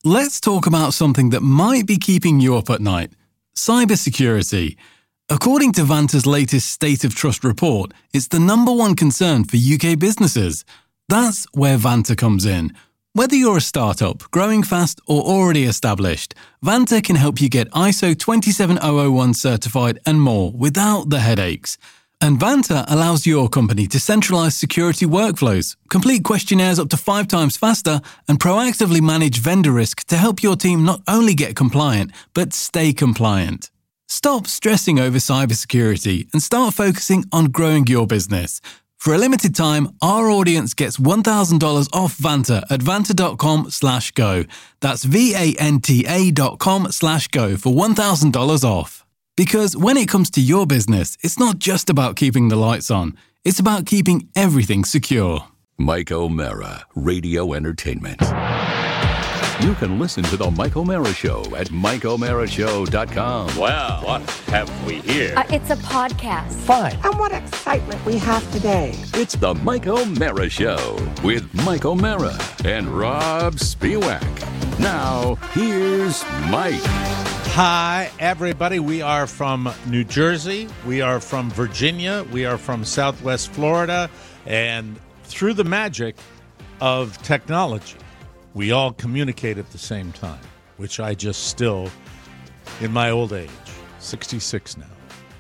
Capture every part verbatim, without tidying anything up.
Let's talk about something that might be keeping you up at night: cybersecurity. According to Vanta's latest State of Trust report, it's the number one concern for U K businesses. That's where Vanta comes in. Whether you're a startup, growing fast, or already established, Vanta can help you get I S O twenty-seven thousand one certified and more without the headaches. And Vanta allows your company to centralize security workflows, complete questionnaires up to five times faster, and proactively manage vendor risk to help your team not only get compliant, but stay compliant. Stop stressing over cybersecurity and start focusing on growing your business. For a limited time, our audience gets one thousand dollars off Vanta at vanta.com slash go. That's V-A-N-T-A dot com slash go for one thousand dollars off. Because when it comes to your business, it's not just about keeping the lights on. It's about keeping everything secure. Mike O'Mara, Radio Entertainment. You can listen to The Mike O'Mara Show at mike o'mara show dot com. Well, what have we here? Uh, it's a podcast. Fine. And what excitement we have today. It's The Mike O'Mara Show with Mike O'Mara and Rob Spiewak. Now, here's Mike. Hi, everybody. We are from New Jersey. We are from Virginia. We are from Southwest Florida. And through the magic of technology, we all communicate at the same time, which I just still, in my old age, sixty-six now,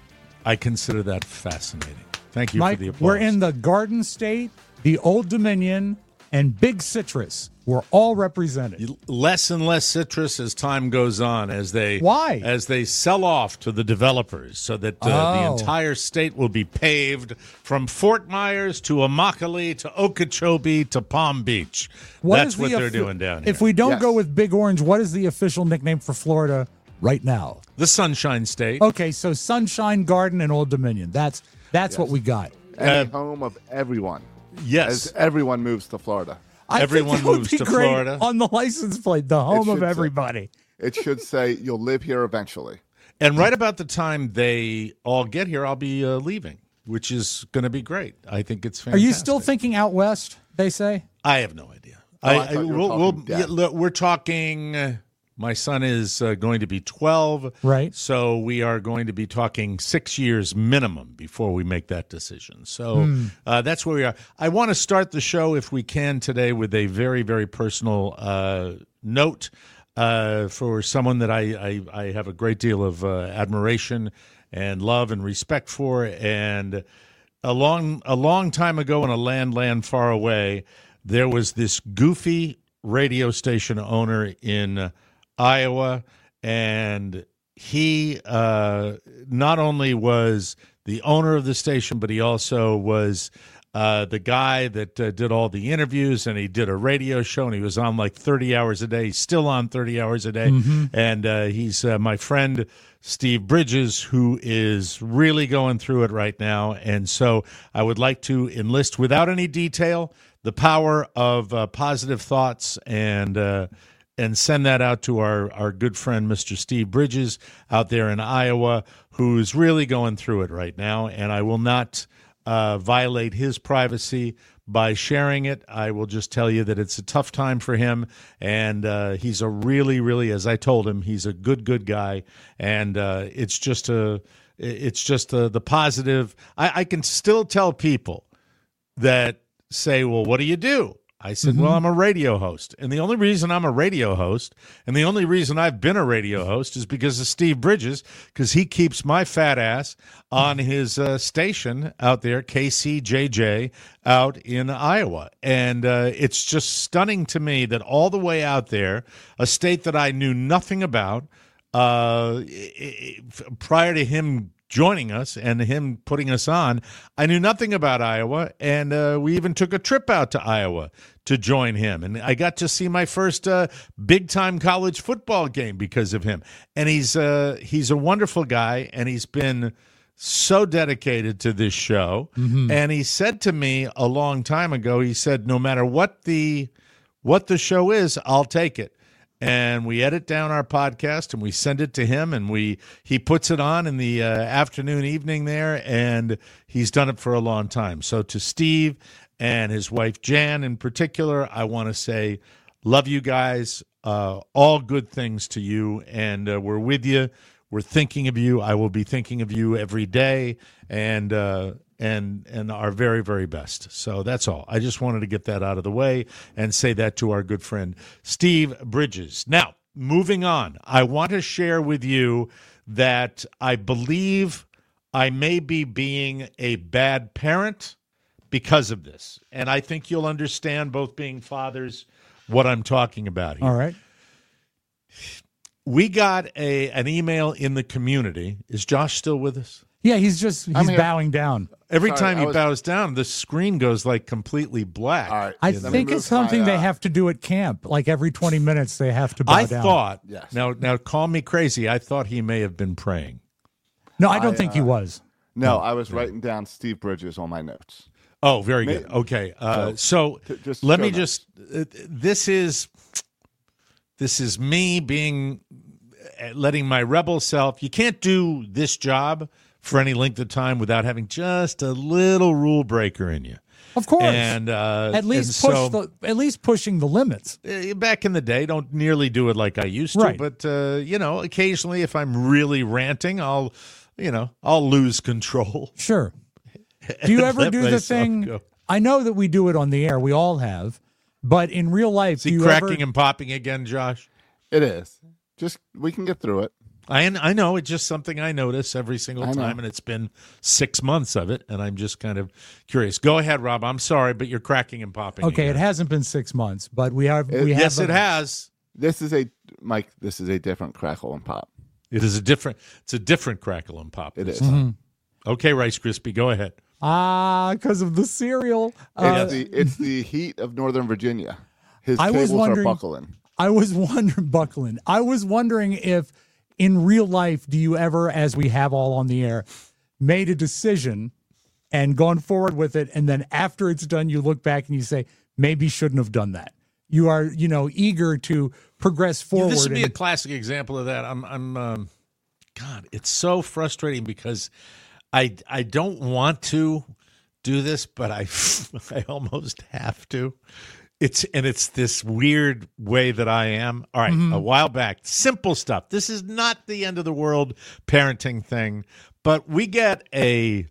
I consider that fascinating. Thank you Mike, for the applause. we're in the Garden State, the Old Dominion, and Big Citrus. We're all represented. Less and less citrus as time goes on, as they Why? as they sell off to the developers, so that uh, Oh. the entire state will be paved from Fort Myers to Immokalee to Okeechobee to Palm Beach. What That's is what the they're offi- doing down here. If we don't Yes. go with Big Orange, what is the official nickname for Florida right now? the Sunshine State. Okay, so Sunshine Garden and Old Dominion. That's that's what we got. Any Uh, home of everyone. Yes. As everyone moves to Florida. I Everyone think that would moves be to great Florida. on the license plate, the home of should say. everybody. It should say you'll live here eventually. And right about the time they all get here, I'll be uh, leaving, which is going to be great. I think it's Are fantastic. you still thinking out west, they say? I have no idea. Oh, I thought you were we'll, we'll, talking death. yeah, we're talking. Uh, my son is uh, going to be twelve, Right. So we are going to be talking six years minimum before we make that decision. So Hmm. uh, that's where we are. I want to start the show, if we can, today with a very, very personal uh, note uh, for someone that I, I, I have a great deal of uh, admiration and love and respect for, and a long a long time ago in a land land far away, there was this goofy radio station owner in Iowa, and he uh, not only was the owner of the station, but he also was uh, the guy that uh, did all the interviews, and he did a radio show, and he was on like thirty hours a day. He's still on thirty hours a day, and uh, he's uh, my friend Steve Bridges, who is really going through it right now. And so I would like to enlist, without any detail, the power of uh, positive thoughts and uh, and send that out to our, our good friend, Mister Steve Bridges, out there in Iowa, who's really going through it right now. And I will not uh, violate his privacy by sharing it. I will just tell you that it's a tough time for him, and uh, he's a really, really, as I told him, he's a good, good guy, and uh, it's just a, it's just a, the positive. I, I can still tell people that say, well, what do you do? I said, well, I'm a radio host. And the only reason I'm a radio host, and the only reason I've been a radio host, is because of Steve Bridges, because he keeps my fat ass on his uh, station out there, K C J J, out in Iowa. And uh, it's just stunning to me that all the way out there, a state that I knew nothing about, uh, prior to him joining us and him putting us on, I knew nothing about Iowa, and uh, we even took a trip out to Iowa to join him, and I got to see my first uh, big-time college football game because of him. And he's uh, he's a wonderful guy, and he's been so dedicated to this show. Mm-hmm. And he said to me a long time ago, he said, no matter what the what the show is, I'll take it. And we edit down our podcast and we send it to him, and we he puts it on in the uh, afternoon, evening there, and he's done it for a long time. So to Steve and his wife Jan in particular, I want to say, love you guys. uh, all good things to you, and uh, we're with you. We're thinking of you. I will be thinking of you every day, and uh, and and our very, very best. So that's all. I just wanted to get that out of the way and say that to our good friend Steve Bridges. Now, moving on, I want to share with you that I believe I may be being a bad parent because of this. And I think you'll understand, both being fathers, what I'm talking about here. All right. We got a an email in the community. Is Josh still with us? Yeah, he's just he's here. bowing down. Every Sorry, time I he was- bows down, the screen goes like completely black. All right. I Let me think move it's something my, they uh, have to do at camp. Like every twenty minutes, they have to bow I down. thought, Yes. now, now call me crazy, I thought he may have been praying. No, I don't I, think he uh, was. No, I was writing down Steve Bridges on my notes. Oh, very May- good. Okay. Uh, So, so to just let show me that. just, uh, this is, this is me being, uh, letting my rebel self, you can't do this job for any length of time without having just a little rule breaker in you. Of course. And uh, at least and push so, the at least pushing the limits. uh, back in the day, don't nearly do it like I used to, Right. but uh, you know, occasionally if I'm really ranting, I'll, you know, I'll lose control. Sure. Do you and ever let do the myself thing? go. I know that we do it on the air. We all have. But in real life, Is do he you cracking ever, and popping again, Josh? It is. Just, we can get through it. I I know it's just something I notice every single I know. time, and it's been six months of it, and I'm just kind of curious. Go ahead, Rob. I'm sorry, but you're cracking and popping. Okay, again. it hasn't been six months, but we are. It- We have Yes, a- it has. This is a, Mike, this is a different crackle and pop. It is a different. It's a different crackle and pop. It this is. time. Okay, Rice Krispie, go ahead. Ah, because of the cereal. Uh, It's, the, it's the heat of Northern Virginia. His I was cables are wondering- buckling. I was wondering, buckling. I was wondering if, in real life, do you ever, as we have all on the air, made a decision and gone forward with it, and then after it's done, you look back and you say, maybe shouldn't have done that. You are, you know, eager to progress forward. This would be a and- classic example of that. I'm. I'm. Um, God, it's so frustrating because I. I don't want to do this, but I. I almost have to. It's and it's this weird way that I am. All right, a while back, simple stuff. This is not the end of the world parenting thing, but we get a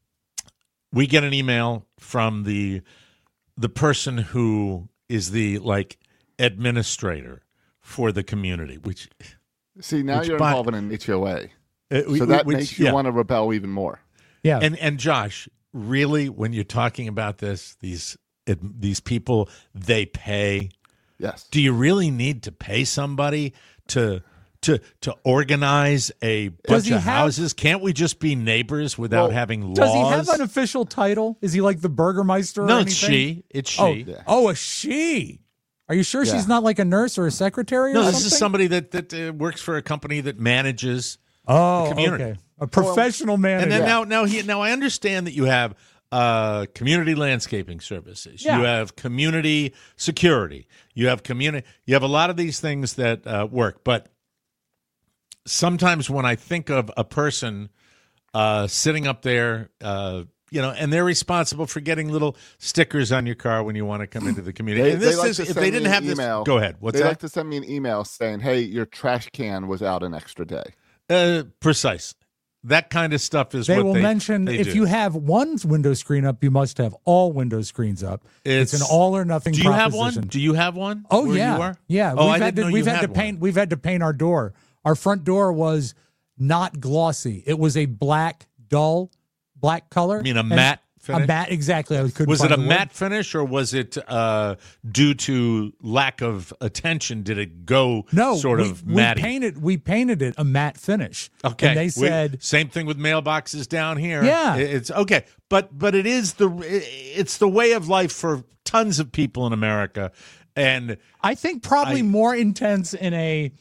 we get an email from the the person who is the like administrator for the community, which See, now Which you're by- involved in an H O A. uh, we- So that which- makes you yeah. want to rebel even more. yeah. And and Josh, really, when you're talking about this, these it, these people they pay. Yes. Do you really need to pay somebody to to to organize a Does bunch he of have- houses? Can't we just be neighbors without Well, having laws? Does he have an official title? Is he like the Burgermeister? no, or it's anything? she. It's Oh, she. Yeah. oh, a she. Are you sure Yeah. she's not like a nurse or a secretary or No, something? this is somebody that that uh, works for a company that manages. Oh, community. okay. A professional manager. And then Yeah. now, now he now I understand that you have uh, community landscaping services. Yeah. You have community security. You have community. You have a lot of these things that uh, work. But sometimes when I think of a person uh, sitting up there, uh, you know, and they're responsible for getting little stickers on your car when you want to come into the community. They, and this they like is to if send they me didn't an have this. email. Go ahead. What's they that? like to send me an email saying, "Hey, your trash can was out an extra day." uh, precise. That kind of stuff is they what will they mention they if do. you have one window screen up, you must have all window screens up. It's, It's- an all or nothing Do you have proposition. one? Do you have one? Oh where yeah, you are? yeah. Oh, we've I had didn't to, know we've you had, had to paint. one. We've had to paint our door. Our front door was not glossy. It was a black, dull, black color. You mean a And- matte finish? A matte, exactly. I couldn't Was it find a the word. matte finish or was it uh, due to lack of attention? Did it go No, sort we, of we matty? painted. We painted it a matte finish. Okay, and they We- said same thing with mailboxes down here. Yeah. It- it's okay, but but it is the it's the way of life for tons of people in America, and I think probably I- more intense in a.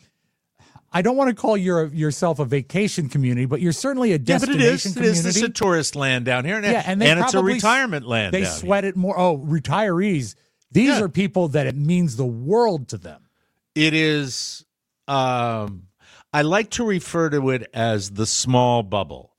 I don't want to call your yourself a vacation community, but you're certainly a yeah, but it destination is it community. is it's a tourist land down here, and, yeah, and, they and it's a probably- retirement land. They down sweat it more. Oh, retirees. These Yeah. are people that it means the world to them. here. It is. Um, I like to refer to it as the small bubble.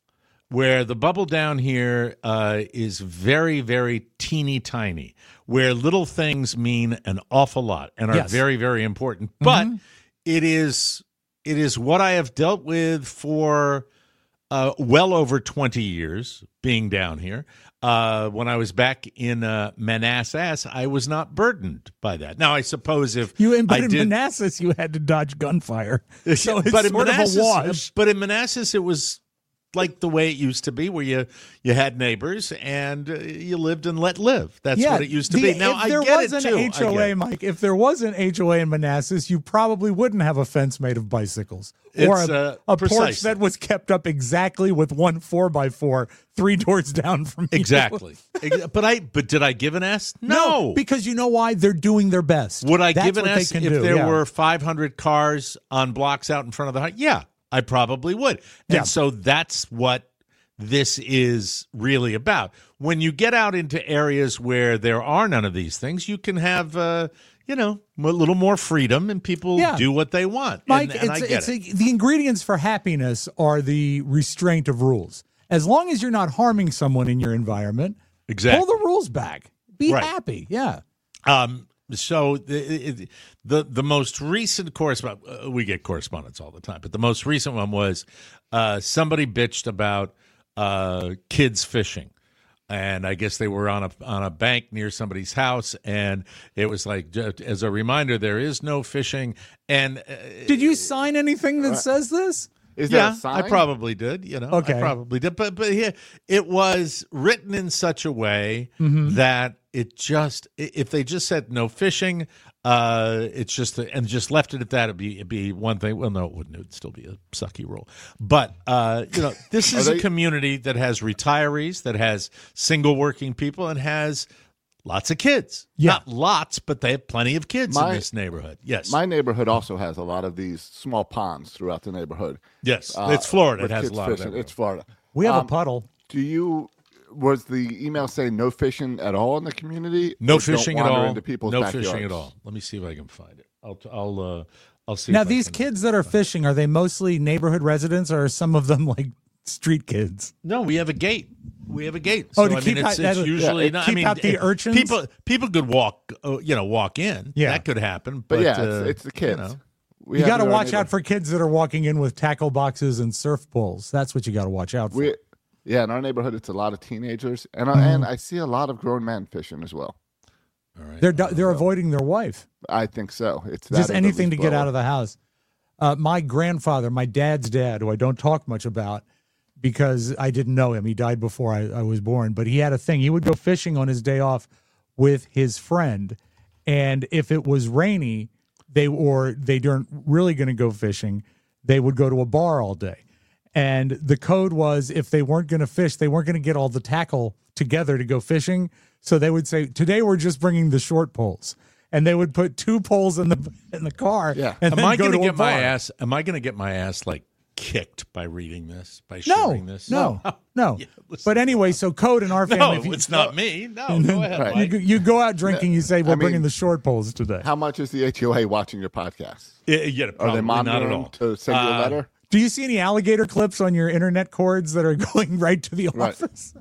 where the bubble down here uh, is very, very teeny tiny, where little things mean an awful lot and are Yes. very, very important. But Mm-hmm. it is it is what I have dealt with for uh, well over twenty years being down here. Uh, when I was back in uh, Manassas, I was not burdened by that. Now, I suppose if You in, but I in did, Manassas, you had to dodge gunfire, so it's but in sort Manassas, of a wash. But in Manassas, it was like the way it used to be, where you you had neighbors and uh, you lived and let live. That's yeah, what it used to the- be. Now if I there get was it an too. I H get O A, it. Mike, if there was an H O A in Manassas, you probably wouldn't have a fence made of bicycles or It's, a, uh, a porch precisely. that was kept up exactly with one four by four, three doors down from you. Exactly. Ex- but I but did I give an S? No. because you know why? They're doing their best. Would I That's give an what they S can if do, there yeah. were five hundred cars on blocks out in front of the house? Yeah, I probably would. And Yeah. so that's what this is really about. When you get out into areas where there are none of these things, you can have, uh, you know, a little more freedom and people Yeah. do what they want. Mike, and, and I it's, get it's it. a, the ingredients for happiness are the restraint of rules. As long as you're not harming someone in your environment, Exactly. pull the rules back. Be Right. happy. Yeah. Um, so the, the the most recent correspondence, uh, we get correspondence all the time, but the most recent one was uh, somebody bitched about uh, kids fishing. And I guess they were on a on a bank near somebody's house, and it was like, just as a reminder, there is no fishing. And uh, Did you sign anything that says this? Is there yeah, a sign? I probably did. You know, Okay. I probably did. But but here, it was written in such a way Mm-hmm. that it just i- if they just said no fishing, uh, it's just and just left it at that, it'd be it'd be one thing. Well, no, it wouldn't. It would still be a sucky rule. But uh, you know, this is Are a they- community that has retirees, that has single working people, and has lots of kids. Yeah. Not lots, but they have plenty of kids My- in this neighborhood. Yes, My neighborhood also has a lot of these small ponds throughout the neighborhood. yes, uh, it's Florida. It with has a kids lot fishing. of It's Florida. We have Um, a puddle. Do you? Was the email saying no fishing at all in the community? No Or don't fishing at wander all. Into people's no backyards? fishing at all. Let me see if I can find it. I'll I'll uh, I'll see. Now, if I these can- kids that are fishing, are they mostly neighborhood residents or are some of them like street kids? No, we have a gate. We have a gate. Oh, So, to I mean, keep it's, out- it's that- usually yeah, not. keep I mean, out the eh, urchins? People people could walk, uh, you know, walk in. Yeah. that could happen. But, But, yeah, uh, it's, it's the kids. You know. We You have got to in our watch out neighborhood- for kids that are walking in with tackle boxes and surf poles. That's what you got to watch out for. We, yeah, in our neighborhood, it's a lot of teenagers, and I Mm-hmm. and I see a lot of grown men fishing as well. All right. They're they're avoiding their wife. I think so. It's that Just or the anything to leaf get blower. out of the house. Uh, my grandfather, my dad's dad, who I don't talk much about because I didn't know him. He died before I, I was born, but he had a thing. He would go fishing on his day off with his friend, and if it was rainy, they or they weren't really going to go fishing, they would go to a bar all day. And the code was if they weren't going to fish, they weren't going to get all the tackle together to go fishing. So they would say, "Today we're just bringing the short poles," and they would put two poles in the in the car. Yeah. and Am then I go going to to a get my bar. ass? Am I going to get my ass like kicked by reading this? By No, sharing this? no, no. Yeah, listen. But anyway, so code in our family. No, if you- it's not me. No, go ahead. Right. You, Mike. go- you go out drinking. You say, "We're I mean- bringing the short poles today." How much is the H O A watching your podcast? Yeah, yeah, Are probably they not at monitoring all. to send you a Uh, letter? Do you see any alligator clips on your internet cords that are going right to the Right. office?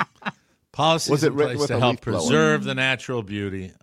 Policies Was it in written place with to a help leaf blower? preserve the natural beauty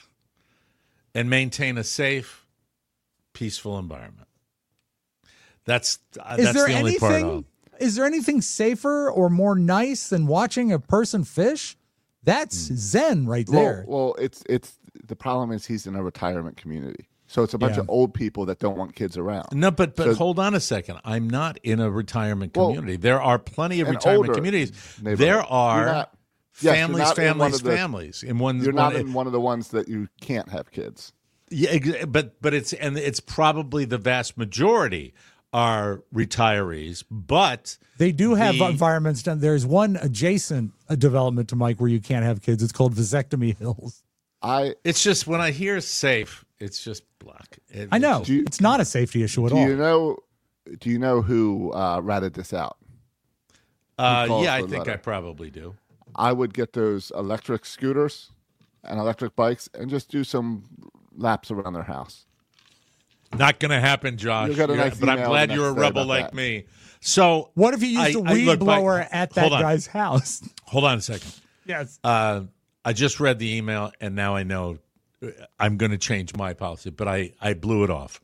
and maintain a safe, peaceful environment. That's uh, Is that's there the only part. anything? Of, Is there anything safer or more nice than watching a person fish? That's Hmm. zen right there. Well, well, it's it's the problem is he's in a retirement community, so it's a bunch Yeah. of old people that don't want kids around. no, but but So- hold on a second. I'm not in a retirement Well, community. There are plenty of an retirement older communities. neighborhood. There You're are not- yes, you're families, not in one families, of the- families. In one, You're not one- in one of the ones that you can't have kids. Yeah, ex- but but it's and it's probably the vast majority are retirees, but They do have the- environments done. There's one adjacent uh, development to Mike where you can't have kids. It's called Vasectomy Hills. I it's just when I hear safe, it's just black. It- I know it's Do you- it's not a safety issue at do all. you know do you know who uh, ratted this out? Uh, calls yeah, I for think letter? I probably do. I would get those electric scooters and electric bikes and just do some laps around their house. Not going to happen, Josh. You'll get a You're- nice but I'm email glad the you're a next day rebel about like that. me. So What if you used I- a I- weed look, but- blower at that hold on. guy's house? Hold on a second. Yes. Uh, I just read the email, and now I know I'm going to change my policy, but I, I blew it off.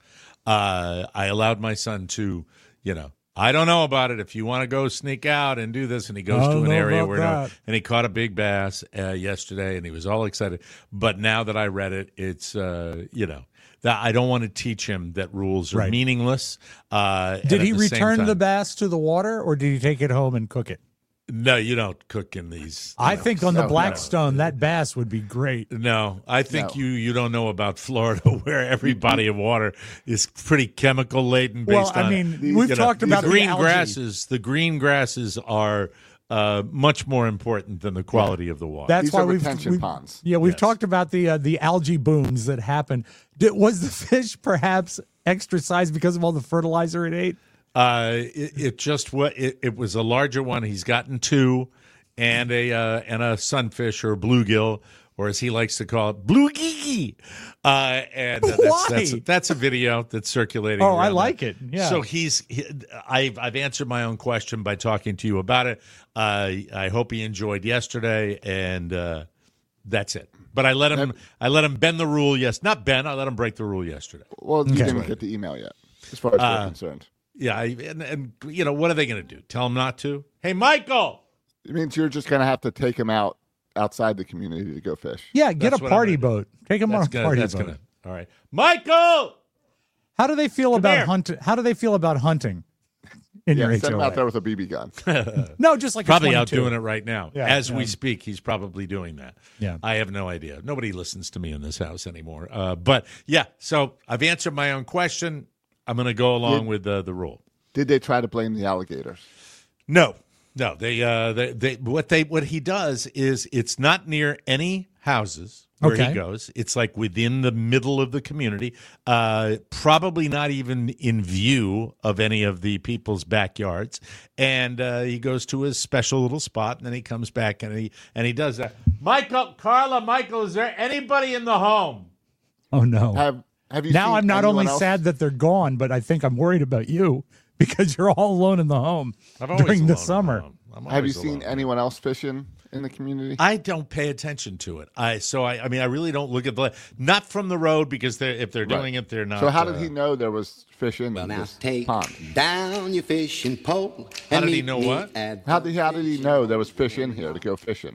Uh, I allowed my son to, you know, I don't know about it. If you want to go sneak out and do this, and he goes I to don't an know area about where, no, that. and he caught a big bass uh, yesterday, and he was all excited. But now that I read it, it's, uh, you know, that I don't want to teach him that rules are Right. meaningless. Uh, and Did at he the same return time- the bass to the water, or did he take it home and cook it? No, you don't cook in these. I you know, think on the no, Blackstone, that bass would be great. No, I think No. you you don't know about Florida, where every body of water is pretty chemical laden. Based Well, I on, mean, These- we've you know, talked the about green the algae. grasses. The green grasses are uh, much more important than the quality of the water. That's These why are we've, retention we've- ponds. Yeah, we've Yes. talked about the uh, the algae booms that happen. Did, was the fish perhaps extra size because of all the fertilizer it ate? Uh, it, it just what it, it was a larger one. He's gotten two, and a uh, and a sunfish or bluegill, or as he likes to call it, bluegee. Uh, and uh, that's, Why? that's that's a video that's circulating. Oh, I around like that. it. Yeah. So he's he, I've I've answered my own question by talking to you about it. Uh, I hope he enjoyed yesterday, and uh, that's it. But I let him I let him bend the rule. Yes, not bend. I let him break the rule yesterday. Well, you Okay. didn't get the email yet, as far as Uh, we're concerned. Yeah, I, and and you know what are they going to do? Tell him not to? Hey, Michael. It means you're just going to have to take him out outside the community to go fish. Yeah, get That's a what I'm party gonna do. boat. Take him on That's a gonna. party That's boat. gonna. All right, Michael. How do they feel about here. hunting? How do they feel about hunting in Yeah, your send him H O A? out there with a B B gun. No, just like Probably a out twenty-two. doing it right now. Yeah, As we yeah. speak, he's probably doing that. Yeah. I have no idea. Nobody listens to me in this house anymore. Uh, but yeah, so I've answered my own question. I'm going to go along Did- with uh, the rule. Did they try to blame the alligators? No, no. They, uh, they, they, what they, what he does is it's not near any houses where Okay. he goes. It's like within the middle of the community. Uh, probably not even in view of any of the people's backyards. And uh, he goes to his special little spot, and then he comes back and he and he does that. Michael, Carla, Michael, is there anybody in the home? Oh no! Have Have you? Now seen I'm not anyone only else? sad that they're gone, but I think I'm worried about you because you're all alone in the home I'm always during alone the in summer. home. I'm Have you always seen alone. anyone else fishing in the community? I don't pay attention to it. I so I, I mean I really don't look at the not from the road because they're if they're doing Right. it they're not. So how did uh, he know there was fish in Well, now this take pond? down your fishing pole. How and did he meet know me what? at How did he, how did he know there was fish in here to go fishing?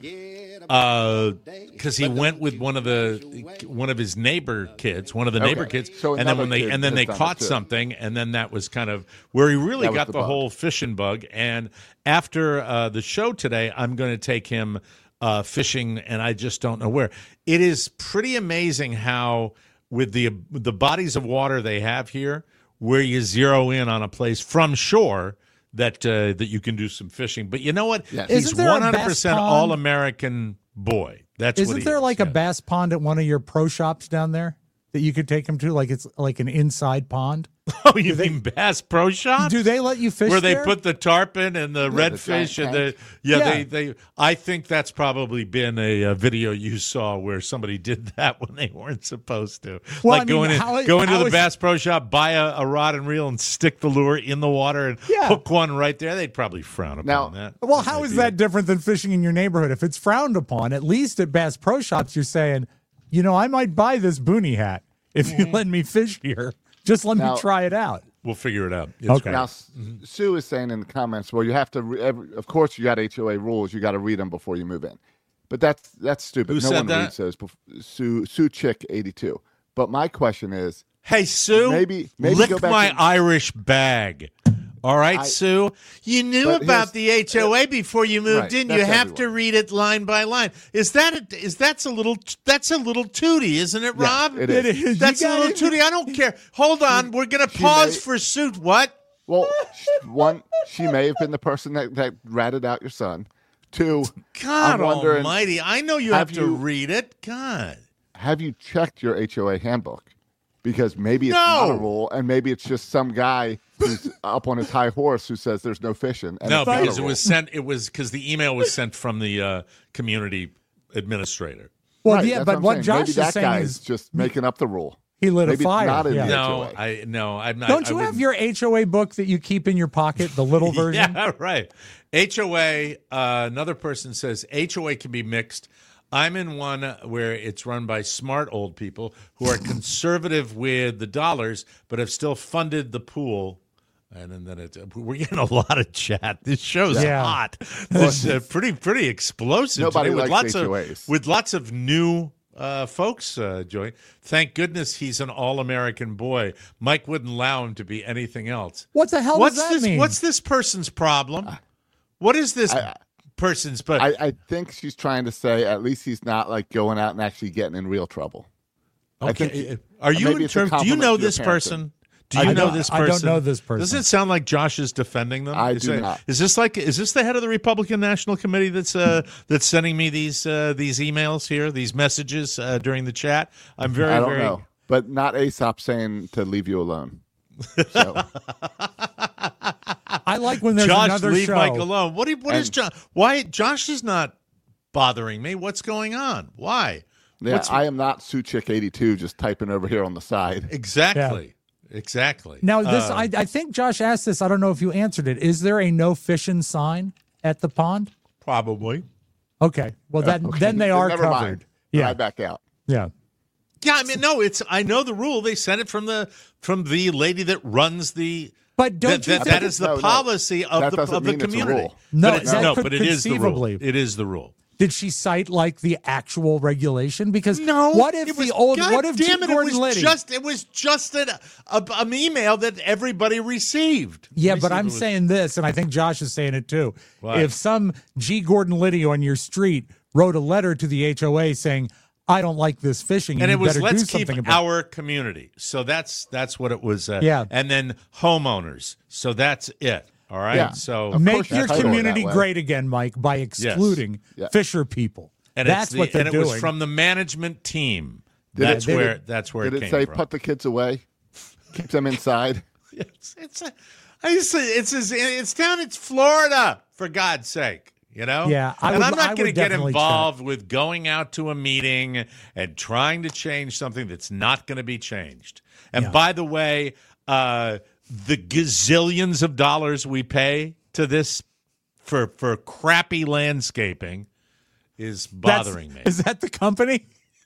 Uh, because he went with one of the one of his neighbor kids, one of the Okay. neighbor kids, So and then another when they kid and then has they done it caught too. something, and then that was kind of where he really That was got the the, bug. whole fishing bug. And after uh, the show today, I'm going to take him uh, fishing, and I just don't know where. It is pretty amazing how with the the bodies of water they have here, where you zero in on a place from shore. That uh, that you can do some fishing, but you know what? Yes. He's Isn't there a one hundred percent bass pond? all American boy. That's what Isn't he there is, like a yeah. bass pond at one of your pro shops down there that you could take him to? Like it's like an inside pond. Oh, you mean Bass Pro Shop? Do they let you fish Where they there? put the tarpon and the redfish giant and the tank. yeah, Yeah. they they. I think that's probably been a, a video you saw where somebody did that when they weren't supposed to. Well, like I mean, go in, how- go into how the is- Bass Pro Shop, buy a, a rod and reel, and stick the lure in the water and Yeah. hook one right there. They'd probably frown upon Now- that. Well, That how might is be that it. different than fishing in your neighborhood? If it's frowned upon, at least at Bass Pro Shops, you're saying, you know, I might buy this boonie hat if you let me fish here. Just let Now- me try it out. We'll figure it out. It's Okay. great. Now, S- Sue is saying in the comments, well, you have to. Re- every, of course, you got H O A rules. You got to read them before you move in. But that's that's stupid. Who no said one that? reads those. Bef- Sue Sue Chick eighty-two. But my question is, Hey, Sue, Maybe- maybe lick go back my to- Irish bag. All right, I- Sue. You knew But about here's- the H O A before you moved Right, in. You that's have to everyone. read it line by line. Is that a, is that's a little that's a little tooty, isn't it, Yes, Rob? it is. It is. That's You a got little it. tooty. I don't care. Hold on, we're gonna she pause may- for suit. What? well, sh- one, she may have been the person that, that ratted out your son. Two, God I'm wondering, Almighty! I know you have, have to you- read it. God. have you checked your H O A handbook? Because maybe it's not a No. rule, and maybe it's just some guy who's up on his high horse who says there's no fishing. And No, it's not a because it rule. was sent. It was because the email was sent from the uh, community administrator. Well, Right, yeah, that's but I'm what saying. Josh maybe is that saying guy is is just making up the rule. He lit Maybe a fire. not in yeah. the No, H O A. I no, I'm not. Don't I you have wouldn't- your H O A book that you keep in your pocket, the little version? Yeah, right. H O A, uh, another person says H O A can be mixed. I'm in one where it's run by smart old people who are conservative with the dollars, but have still funded the pool. And then, then it's, we're getting a lot of chat. This show's Yeah. hot. This uh, pretty pretty explosive. Nobody today with likes lots H O As. of with lots of new uh, folks uh, joining. Thank goodness he's an all-American boy. Mike wouldn't allow him to be anything else. What the hell What's does that this? mean? What's this person's problem? What is this I- person's? But I, I think she's trying to say at least he's not like going out and actually getting in real trouble. I okay, think- are you maybe in it's a terms? Do you compliment know to your this parenting. person? Do I you know don't- this I person? don't know this person. Does it sound like Josh is defending them? I is do it- not. Is this like? Is this the head of the Republican National Committee that's uh, that's sending me these uh, these emails here, these messages uh, during the chat? I'm very, I don't very. know, but not Aesop saying to leave you alone. So, I like when there's Josh, another leave show. Mike alone. What? do you- What is And- Josh? Why? Josh is not bothering me. What's going on? Why? yeah, What's- I am not Sue Chick eighty-two just typing over here on the side. Exactly. Exactly. Now, this Uh, I, I think Josh asked this. I don't know if you answered it. Is there a no fishing sign at the pond? probably. Okay. Well, that then they are Never covered. mind. Yeah. I back out. Yeah. Yeah, I mean, no, it's. I know the rule. They sent it from the from the lady that runs the. But don't that, you that, think that is the No, no. policy of That the doesn't of the mean it's a community. rule. No, but it's, that no, could but it is the rule. conceivably- It is the rule. Did she cite like the actual regulation? Because No. what if it was, the old? God What if damn G. it, it Gordon was Liddy? just it was just an, a, an email that everybody received. Yeah, Let me but see if I'm it was- saying this, and I think Josh is saying it too. What? If some G. Gordon Liddy on your street wrote a letter to the H O A saying, "I don't like this fishing," and you it was better let's do keep something about our community. So that's that's what it was. Uh, Yeah. and then homeowners. So that's it. All right. Yeah. So Of Make course your that's totally community that way. great again, Mike, by excluding Yeah. fisher people. and That's it's the, what they're and it doing. was from the management team. Did it- that's did where it- that's where Did it it came say from. put the kids away? Keep them inside. It's it's a, I used to, it's it's it's down. It's Florida, for God's sake. You know. Yeah, I and would- I'm I not would going to get definitely involved with going out to a meeting and trying to change something that's not going to be changed. And Yeah. by the way, uh, the gazillions of dollars we pay to this for for crappy landscaping is That's- bothering me. Is that the company?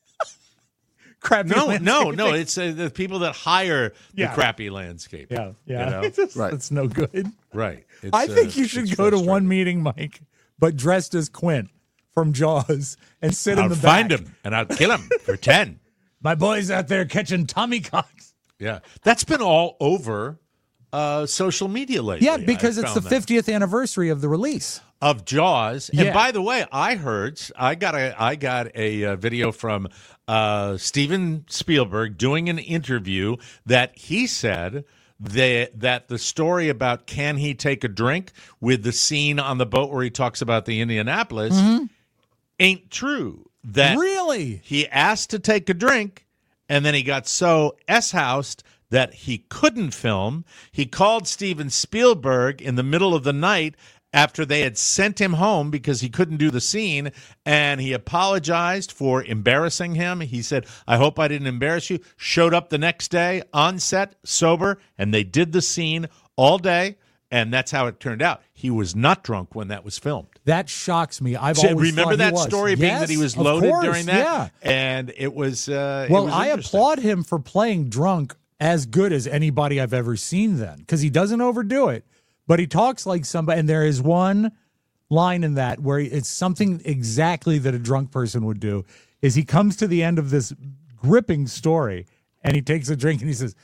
Crappy No, no, landscaping? no. It's uh, the people that hire Yeah. the crappy landscape. Yeah, yeah. You know? It's just- Right. It's no good. Right. It's, I think uh, you should it's go to one frustrating. meeting, Mike, but dressed as Quint from Jaws and sit I'll in the find back. him and I'll kill him for ten. My boy's out there catching Tommy Cocks. Yeah, that's been all over uh, social media lately. Yeah, because I it's the found that. fiftieth anniversary of the release. of Jaws. Yeah. And by the way, I heard I got a I got a, uh video from uh, Steven Spielberg doing an interview that he said that that the story about can he take a drink with the scene on the boat where he talks about the Indianapolis ain't true. That Really? he asked to take a drink, and then he got so S-housed that he couldn't film. He called Steven Spielberg in the middle of the night after they had sent him home because he couldn't do the scene, and he apologized for embarrassing him. He said, I hope I didn't embarrass you. Showed up the next day on set, sober, and they did the scene all day, and that's how it turned out. He was not drunk when that was filmed. That shocks me. I've So always remember thought he that was. story being that he Yes, was of loaded course, during that? Yeah. And it was uh, it Well, was I interesting. applaud him for playing drunk as good as anybody I've ever seen then, because he doesn't overdo it, but he talks like somebody. And there is one line in that where it's something exactly that a drunk person would do is he comes to the end of this gripping story and he takes a drink and he says,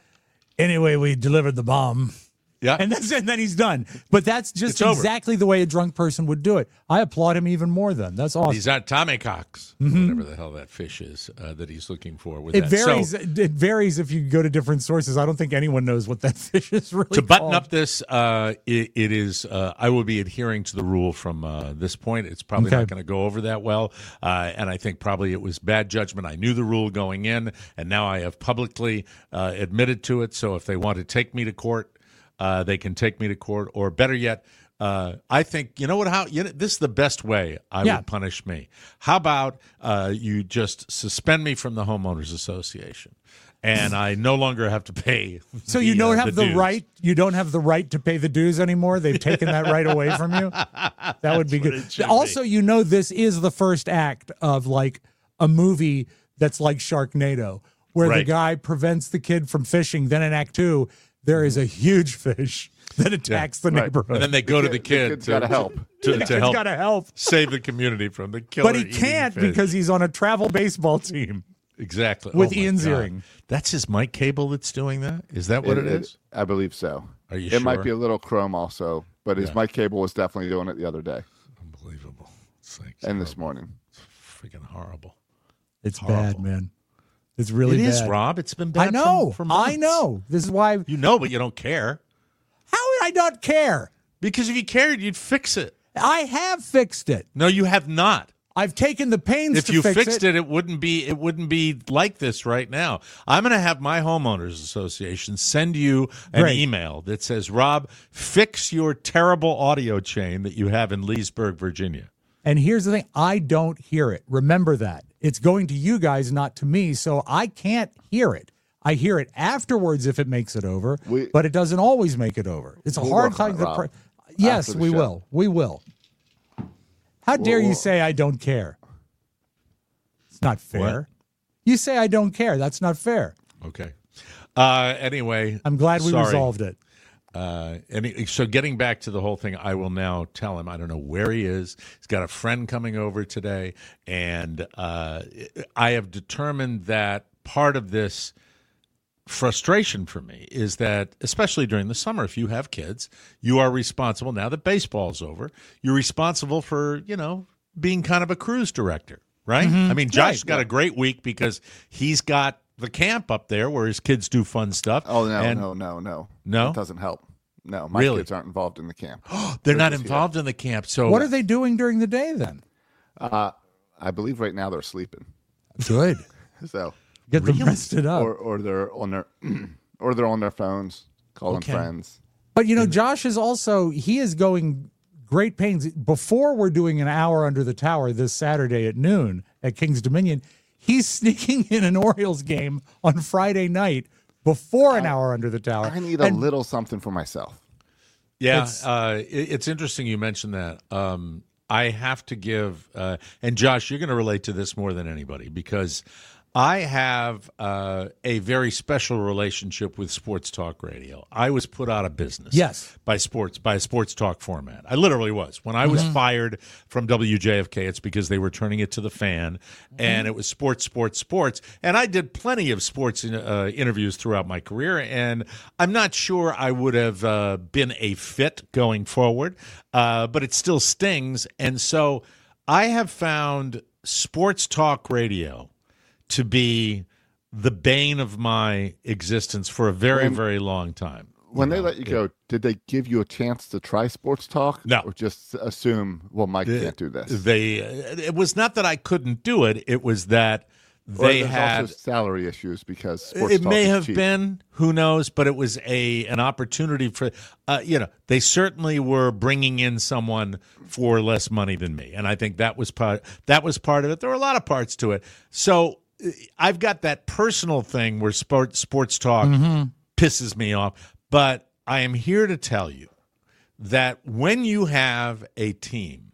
anyway, we delivered the bomb. Yeah. And, that's, and then he's done. But that's just It's over. exactly the way a drunk person would do it. I applaud him even more then. That's awesome. These are Tommy Cocks, whatever the hell that fish is uh, that he's looking for. With It that. varies. So, it varies if you go to different sources. I don't think anyone knows what that fish is really to button called. up this, uh, it, it is. Uh, I will be adhering to the rule from uh, this point. It's probably Okay. not going to go over that well, uh, and I think probably it was bad judgment. I knew the rule going in, and now I have publicly uh, admitted to it. So if they want to take me to court, uh, they can take me to court, or better yet. Uh, I think you know what? How you know, this is the best way I Yeah. would punish me. How about uh, you just suspend me from the homeowners association, and I no longer have to pay. So the, you don't uh, have the, dues. right. You don't have the right to pay the dues anymore. They've taken that right away from you. That would be what good. it should Also, be. you know, this is the first act of like a movie that's like Sharknado, where the Right. guy prevents the kid from fishing. Then in Act Two, there is a huge fish that attacks the Right. neighborhood. And then they go to kid- the the kid kid's to, gotta help. to, the to kid's help got to help, save the community from the killer. but he eating can't fish. because he's on a travel baseball team. exactly with Oh, my Ian God. Ziering. That's his Mike Cable that's doing that. Is that what it is? I believe so. Are you it sure? might be a little Chrome also, but his Yeah. Mike Cable was definitely doing it the other day Unbelievable. It's like and this horrible. morning. Freaking horrible. It's Horrible. bad, man. It's really It is, bad. Rob. It's been bad. I know. For, for I months. know. This is why. You know, but you don't care. How would I not care? Because if you cared, you'd fix it. I have fixed it. No, you have not. I've taken the pains If to you fix fixed it. it, wouldn't be it wouldn't be like this right now. I'm going to have my homeowners association send you an Great. email that says, "Rob, fix your terrible audio chain that you have in Leesburg, Virginia." And here's the thing, I don't hear it. Remember that. It's going to you guys, not to me, so I can't hear it. I hear it afterwards if it makes it over, We- but it doesn't always make it over. It's a We'll hard work on time it, to Rob, pre- Yes, after the we show. will. We will. How dare you we'll- say I don't care? It's not fair. What? You say I don't care. That's not fair. Okay. Uh, anyway, I'm glad we sorry. resolved it. Uh, any, so getting back to the whole thing, I will now tell him I don't know where he is. He's got a friend coming over today, and uh, I have determined that part of this frustration for me is that, especially during the summer, if you have kids, you are responsible. Now that baseball's over, you're responsible for, you know, being kind of a cruise director, right? I mean, Josh's got a great week because he's got the camp up there where his kids do fun stuff. Oh no, and no, no, no, No? That doesn't help. No, my Really? kids aren't involved in the camp. They're not just here. involved in the camp. So What are they doing during the day then? Uh, I believe right now they're sleeping. Good. So, Get them Really? rested up. or or they're on their or they're on their phones calling Okay. friends. But you know, Josh is also he is going great pains. Before we're doing an hour under the tower this Saturday at noon at King's Dominion, he's sneaking in an Orioles game on Friday night before an hour under the tower. I need a And little something for myself. Yeah, It's- uh, it, it's interesting you mentioned that. Um, I have to give, uh, and Josh, you're going to relate to this more than anybody because I have uh, a very special relationship with sports talk radio. I was put out of business, Yes. by sports by a sports talk format. I literally was. When I was Mm-hmm. fired from W J F K, it's because they were turning it to the fan, and it was sports, sports, sports. And I did plenty of sports in, uh, interviews throughout my career, and I'm not sure I would have uh, been a fit going forward, uh, but it still stings. And so I have found sports talk radio to be the bane of my existence for a very, When- very long time. When they know, let you it- go, did they give you a chance to try sports talk? No. Or just assume, well, Mike can't do this? They, it was not that I couldn't do it. It was that Or they there's had. also salary issues because sports It talk may is have cheap. been, who knows, but it was a an opportunity for, uh, you know, they certainly were bringing in someone for less money than me, and I think that was part that was part of it. There were a lot of parts to it. So uh, I've got that personal thing where sport sports talk pisses me off, but I am here to tell you that when you have a team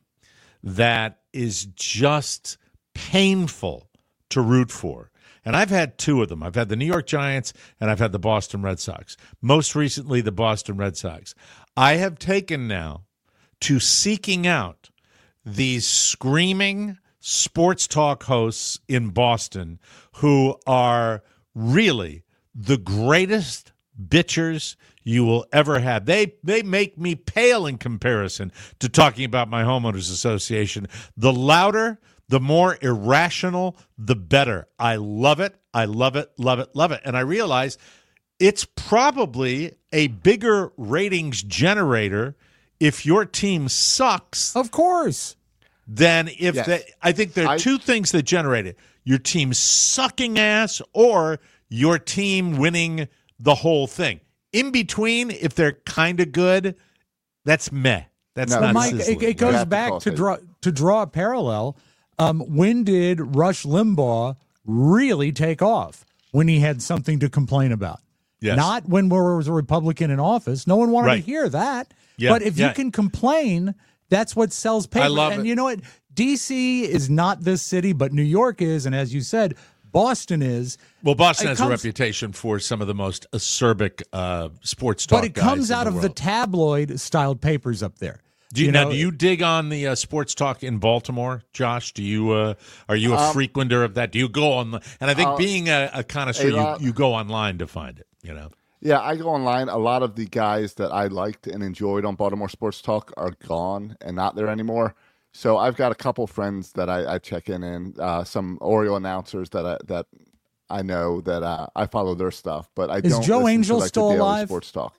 that is just painful to root for, and I've had two of them. I've had the New York Giants and I've had the Boston Red Sox. Most recently, the Boston Red Sox. I have taken now to seeking out these screaming sports talk hosts in Boston who are really the greatest bitchers you will ever have. They they make me pale in comparison to talking about my homeowners association. The louder, the more irrational, the better. I love it. I love it, love it, love it. And I realize it's probably a bigger ratings generator if your team sucks of course. than if Yes. they, I think there are I- two things that generate it. Your team sucking ass or your team winning the whole thing. In between, if they're kind of good, that's meh. That's No, not Mike, sizzling. it, it You goes have to back call to it. draw to draw a parallel. Um, when did Rush Limbaugh really take off? when he had something to complain about. Yes. Not when there was a Republican in office. No one wanted Right. to hear that. Yeah, But if yeah. you can complain, that's what sells paper. I love and it. you know what? D C is not this city, but New York is. And as you said, Boston is. Well, Boston It has a comes- reputation for some of the most acerbic uh, sports talk But it guys comes in out the of the world. tabloid-styled papers up there. Do you, You now, know, do you dig on the uh, sports talk in Baltimore, Josh? Do you uh, are you a Um, frequenter of that? Do you go on? And I think uh, being a, a connoisseur, a you, lot- you go online to find it. You know, Yeah, I go online. A lot of the guys that I liked and enjoyed on Baltimore Sports Talk are gone and not there anymore. So I've got a couple friends that I, I check in in, uh, some Oriole announcers that I, that I know that uh, I follow their stuff, but I Is don't. Joe listen Angel to, like, still the Daily alive? Sports Talk.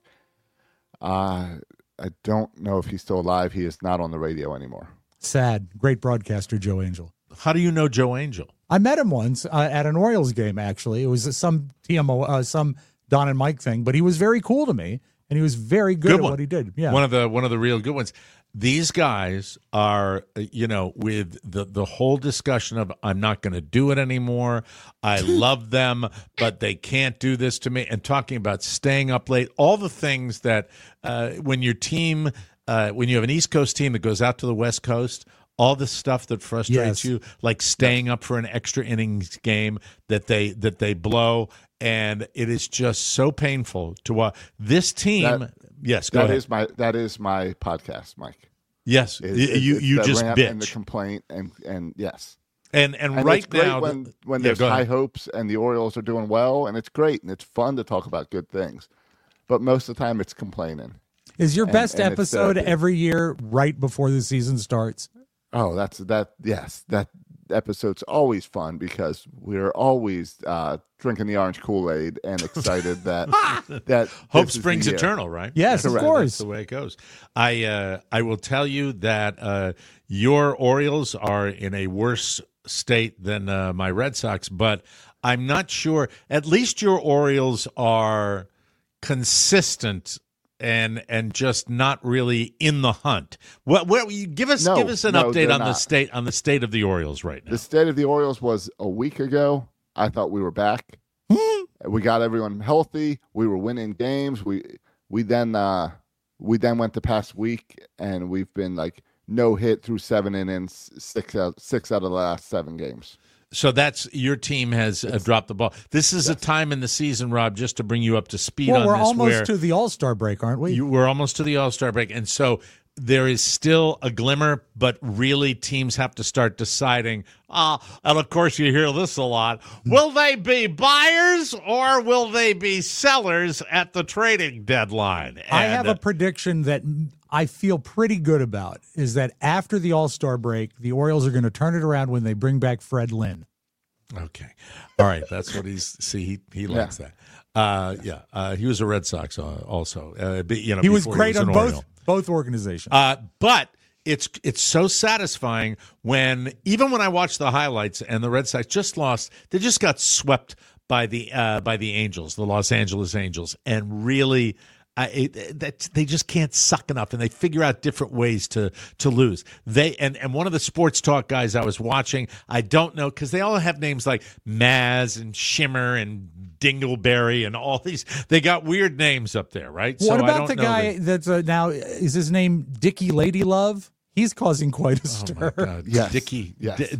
Uh, I don't know if he's still alive. He is not on the radio anymore. sad. Great broadcaster, Joe Angel. how do you know Joe Angel? I met him once uh, at an Orioles game, actually. It was some T M O, uh, some Don and Mike thing, but he was very cool to me, and he was very good, Good at one. what he did. Yeah. One of the one of the real good ones. These guys are, uh, you know, with the the whole discussion of I'm not going to do it anymore. I love them, but they can't do this to me. And talking about staying up late, all the things that uh, when your team, uh, when you have an East Coast team that goes out to the West Coast, all the stuff that frustrates Yes. you, like staying up for an extra innings game that they that they blow, and it is just so painful to watch. This team, That- yes, go That ahead. is my that is my podcast, Mike. Yes, Is- you is- you, it's you the just rant bitch, and the complaint and and yes. and and, And right it's great now when when yeah, there's go high ahead. hopes and the Orioles are doing well, and it's great and it's fun to talk about good things, but most of the time it's complaining. Is your and- best and it's episode therapy. every year right before the season starts? Oh, that's that. Yes, that episode's always fun because we're always uh, drinking the orange Kool-Aid and excited that that Hope this is the springs year. eternal, right? Yes, That's of the- course. That's the way it goes. I uh, I will tell you that uh, your Orioles are in a worse state than uh, my Red Sox, but I'm not sure. At least your Orioles are consistent and and just not really in the hunt. What? What? You give us No, give us an no, update they're on the not. state on the state of the Orioles right now. The state of the Orioles was a week ago. I thought we were back. We got everyone healthy. We were winning games. We we then uh, we then went the past week, and we've been like no hit through seven innings, six out six out of the last seven games. So that's your team has uh, dropped the ball. This is a time in the season, Rob, just to bring you up to speed Well, on we're this. almost where to the All-Star break, aren't we? you, we're almost to the All-Star break, and so there is still a glimmer, but really teams have to start deciding. Ah, and of course you hear this a lot. Will they be buyers or will they be sellers at the trading deadline? I And, have uh, a prediction that I feel pretty good about is that after the All-Star break, the Orioles are going to turn it around when they bring back Fred Lynn. Okay. All right. That's what he's. See, he he likes that. Uh, yeah. Uh, he was a Red Sox uh, also. Uh, be- you know, He was before great was on an both Oriole. both organizations. Uh, but it's it's so satisfying when even when I watch the highlights and the Red Sox just lost, they just got swept by the uh, by the Angels, the Los Angeles Angels, and really. I, it, that they just can't suck enough, and they figure out different ways to to lose. They and, and one of the sports talk guys I was watching, I don't know because they all have names like Maz and Shimmer and Dingleberry and all these. They got weird names up there, right? what I about don't the know guy the- that's uh, now is his name Dickie Ladylove? He's causing quite a Oh stir. my God, Yes. Dickie! Yes. D-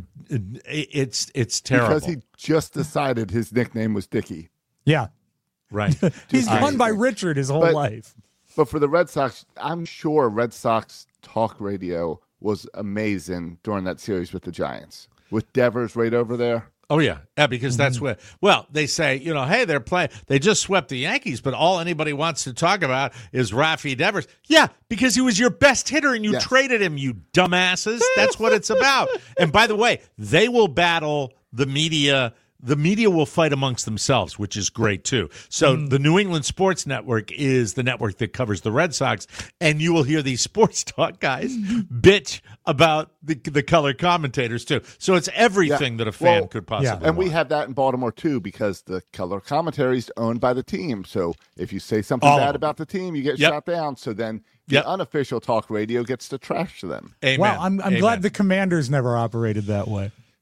it's it's terrible, Because he just decided his nickname was Dickie. Yeah, right? he's I- gone by Richard his whole But- life. But for the Red Sox, I'm sure Red Sox talk radio was amazing during that series with the Giants. With Devers right over there. Oh yeah, yeah, because that's Mm-hmm. what. Well, they say, you know, hey, they're playing. They just swept the Yankees, but all anybody wants to talk about is Rafi Devers. Yeah, because he was your best hitter and you Yes. traded him, you dumbasses. That's what it's about. And by the way, they will battle the media. The media will fight amongst themselves, which is great too. So the New England Sports Network is the network that covers the Red Sox, and you will hear these sports talk guys bitch about the the color commentators too. So it's everything Yeah. that a fan Well, could possibly. And we want. have that in Baltimore too, because the color commentary is owned by the team. So if you say something All of bad them. about the team, you get Yep. shot down. So then Yep. the unofficial talk radio gets to trash them. Amen. Wow, I'm I'm Amen. glad the Commanders never operated that way.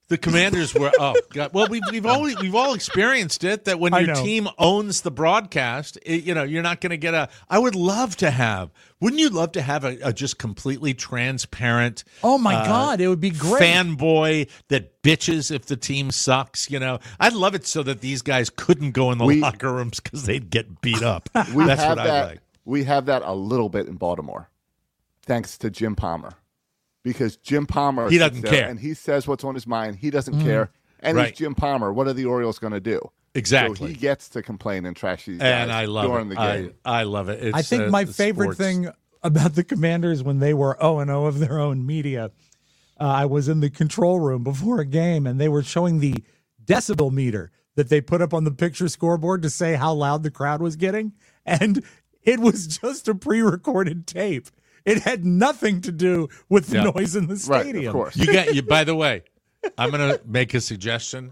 The Commanders were oh god. Well, we've we've all we've all experienced it that when I your know. team owns the broadcast, it, you know you're not going to get a. I would love to have. Wouldn't you love to have a, a just completely transparent? Oh my uh, God, it would be great. Fanboy that bitches if the team sucks. You know, I'd love it so that these guys couldn't go in the We- locker rooms because they'd get beat up. We That's have what that. I like. We have that a little bit in Baltimore, thanks to Jim Palmer, because Jim Palmer He sits doesn't there care. and he says what's on his mind. He doesn't care, and Right. he's Jim Palmer. What are the Orioles going to do? Exactly. So he gets to complain and trash these guys And I love during it. the I, game. I love it. It's, I think uh, my the favorite sports. thing about the Commanders when they were oh and oh of their own media, uh, I was in the control room before a game, and they were showing the decibel meter that they put up on the picture scoreboard to say how loud the crowd was getting, and it was just a pre-recorded tape. It had nothing to do with the Yeah. noise in the Right, stadium. of course. You got you. By the way, I'm going to make a suggestion.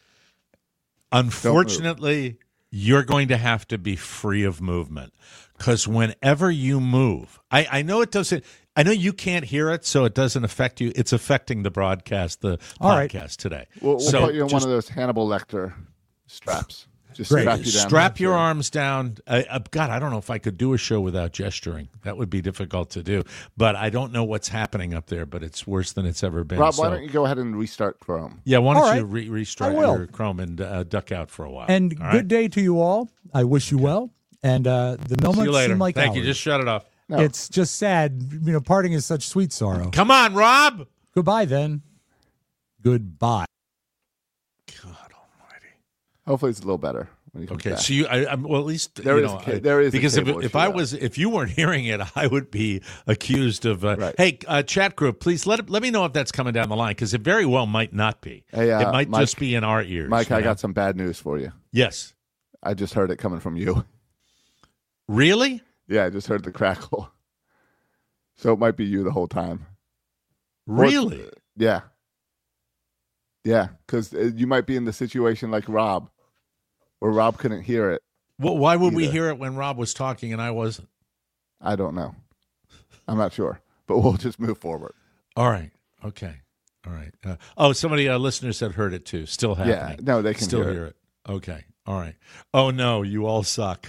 Unfortunately, you're going to have to be free of movement because whenever you move, I, I know it doesn't. I know you can't hear it, so it doesn't affect you. It's affecting the broadcast, the All right. podcast today. We'll, we'll so put you on just one of those Hannibal Lecter straps. Just Great. strap you down. strap your arms down. I, I, God, I don't know if I could do a show without gesturing. That would be difficult to do. But I don't know what's happening up there. But it's worse than it's ever been. Rob, so. why don't you go ahead and restart Chrome? Yeah, why don't All you right. re- restart I will. your Chrome and uh, duck out for a while? And All good right? day to you all. I wish you well. And uh, the See you moments later. seem like Thank you. hours. Just shut it off. No. It's just sad. You know, parting is such sweet sorrow. Come on, Rob. Goodbye, then. Goodbye. God Almighty. Hopefully, it's a little better when you come Okay, back. so you, I, I'm well. At least There you is know, ca- I- there is a because if, cable if issue, I though. was if you weren't hearing it, I would be accused of. Uh, Right. Hey, uh, chat group, please let it, let me know if that's coming down the line because it very well might not be. Hey, uh, it might Mike- just be in our ears. Mike, you I know? got some bad news for you. yes. I just heard it coming from you. Really? Yeah, I just heard the crackle. So it might be you the whole time. Really? Yeah. Yeah, because you might be in the situation like Rob, where Rob couldn't hear it. Well, why would we Either. hear it when Rob was talking and I wasn't? I don't know. I'm not sure, but we'll just move forward. All right. Okay. All right. Uh, oh, somebody, uh, listeners had heard it too. Still happening. Yeah, no, they can Still hear, hear it. it. Okay. All right. Oh no, you all suck.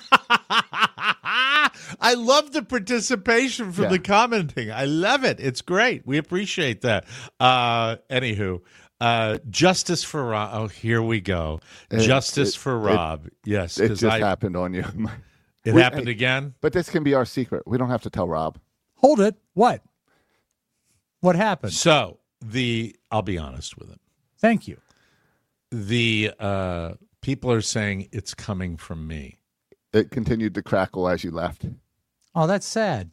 I love the participation from Yeah. the commenting. I love it. It's great. We appreciate that. Uh, anywho, uh, justice for Rob. Oh, here we go. It- justice it- for it- Rob. yes, It because just I happened on you. it We- happened again. But this can be our secret. We don't have to tell Rob. Hold it. What? What happened? So the I'll be honest with him. Thank you. The uh, people are saying it's coming from me. It continued to crackle as you left. Oh, that's sad.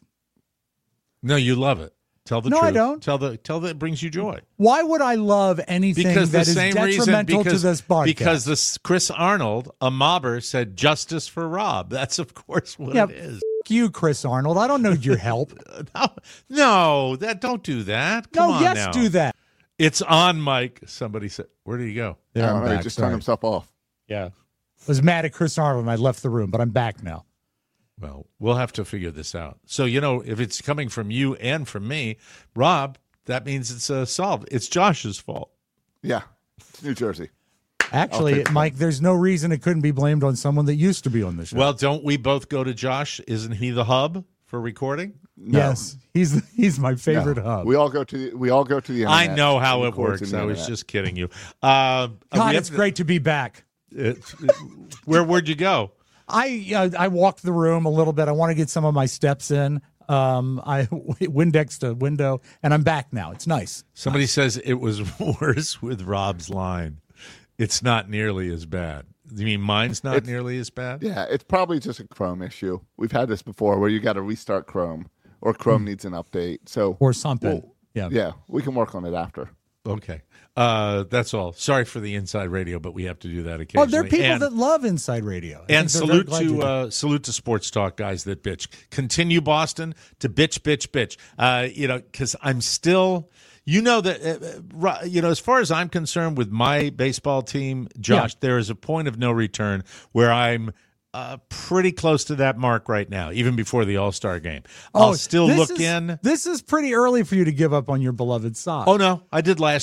No, you love it. Tell the No, truth. I don't. Tell the tell that it brings you joy. Why would I love anything Because that the is same reason detrimental because to this podcast? because this Chris Arnold, a mobber, said justice for Rob. That's of course what Yeah, it is. F- you, Chris Arnold. I don't need your help. No, no, that don't do that. Come no, on yes, now. do that. It's on, Mike. Somebody said, "Where did he go?" There, I I'm don't know, he back. just Sorry. turned himself off. Yeah. I was mad at Chris Arnold when I left the room, but I'm back now. Well, we'll have to figure this out. So, you know, if it's coming from you and from me, Rob, that means it's uh, solved. It's Josh's fault. Yeah, it's New Jersey. Actually, take Mike, there's no reason it couldn't be blamed on someone that used to be on the show. Well, don't we both go to Josh? Isn't he the hub for recording? No. yes, he's he's my favorite No. hub. We all go to the, we all go to the I internet. know how He it records works. in the I was internet. just kidding you. Uh, we God, have it's to- great to be back. it- where would you go? I uh, I walked the room a little bit. I want to get some of my steps in. Um, I Windexed a window, and I'm back now. It's nice. Somebody says it was worse with Rob's line. It's not nearly as bad. You mean mine's not It's- nearly as bad? Yeah, it's probably just a Chrome issue. We've had this before where you got to restart Chrome or Chrome needs an update. So Or something. Well, yeah. yeah, we can work on it after. Okay. Uh, that's all. Sorry for the inside radio, but we have to do that Oh, occasionally. there are people and, that love Inside Radio. I and think they're very salute glad you to do. uh, salute to sports talk guys that bitch. Continue Boston to bitch, bitch, bitch. Uh, you know, because I'm still. You know that, uh, ru- you know, as far as I'm concerned with my baseball team, Josh, Yeah. there is a point of no return where I'm uh, pretty close to that mark right now, even before the All-Star game. I'll Oh, still this look is- in. This is pretty early for you to give up on your beloved Sox. Oh, no, I did last year.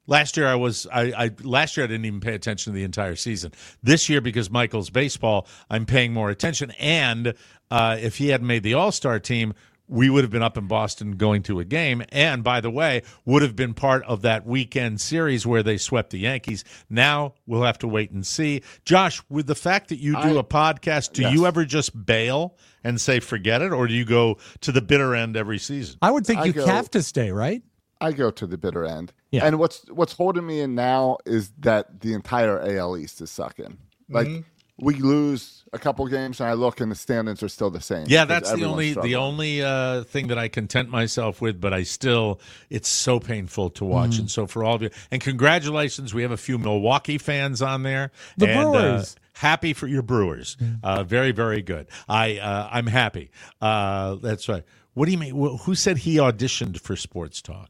Last year I was I, I last year I didn't even pay attention to the entire season. This year, because Michael's baseball, I'm paying more attention. And uh, if he hadn't made the All-Star team, we would have been up in Boston going to a game. And by the way, would have been part of that weekend series where they swept the Yankees. Now we'll have to wait and see. Josh, with the fact that you do I, a podcast, do yes. you ever just bail and say forget it, or do you go to the bitter end every season? I would think I you go- have to stay, right? I go to the bitter end. Yeah. And what's what's holding me in now is that the entire A L East is sucking. Like Mm-hmm. we lose a couple games and I look and the standings are still the same. Yeah, because that's the everyone's only the struggling. only uh, thing that I content myself with, but I still it's so painful to watch. Mm-hmm. And so for all of you, and congratulations, we have a few Milwaukee fans on there. The and, Brewers. Uh, happy for your Brewers. Uh, very very good. I uh, I'm happy. Uh, that's right. What do you mean? Wh- Who said he auditioned for Sports Talk?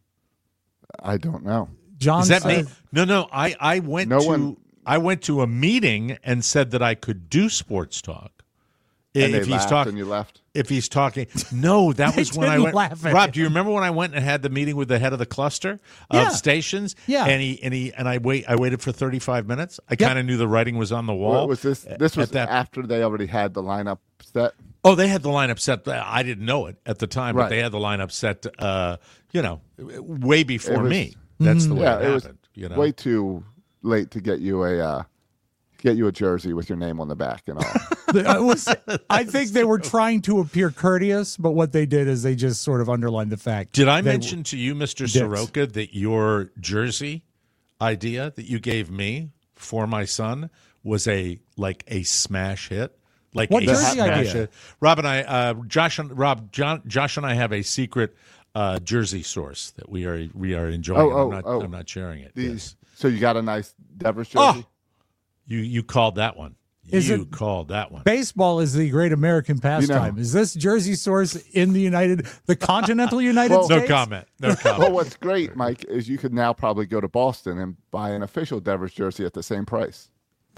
I don't know. John Is that said, me? No, no. I, I went No to one- I went to a meeting and said that I could do Sports Talk. And if they he's laughed talking, and you left. if he's talking, no, that They was when I didn't went. laugh at Rob, him. do you remember when I went and had the meeting with the head of the cluster of Yeah. stations? Yeah. and he and he and I wait. I waited for thirty-five minutes. I kind of knew the writing was on the wall. Well, was this this at was that- after they already had the lineup set? Oh, they had the lineup set. I didn't know it at the time, but Right. they had the lineup set. Uh, you know, way before It was- me. That's the way Yeah, it it was happened. You know, way too late to get you a uh, get you a jersey with your name on the back and all. it was, I think they were trying to appear courteous, but what they did is they just sort of underlined the fact. Did I they- mention to you, Mister Dicks. Soroka, that your jersey idea that you gave me for my son was a like a smash hit? Like What a jersey smash idea? hit. Rob and I, uh, Josh and Rob, John, Josh and I have a secret uh, jersey source that we are we are enjoying. Oh, I'm oh, not, oh. I'm not sharing it. The- Yes. So you got a nice Devers jersey? Oh, you you called that one. Is you it- called that one. Baseball is the great American pastime. Is this jersey source in the United, the continental United Well- No States? comment. No comment. Well, what's great, Mike, is you could now probably go to Boston and buy an official Devers jersey at the same price.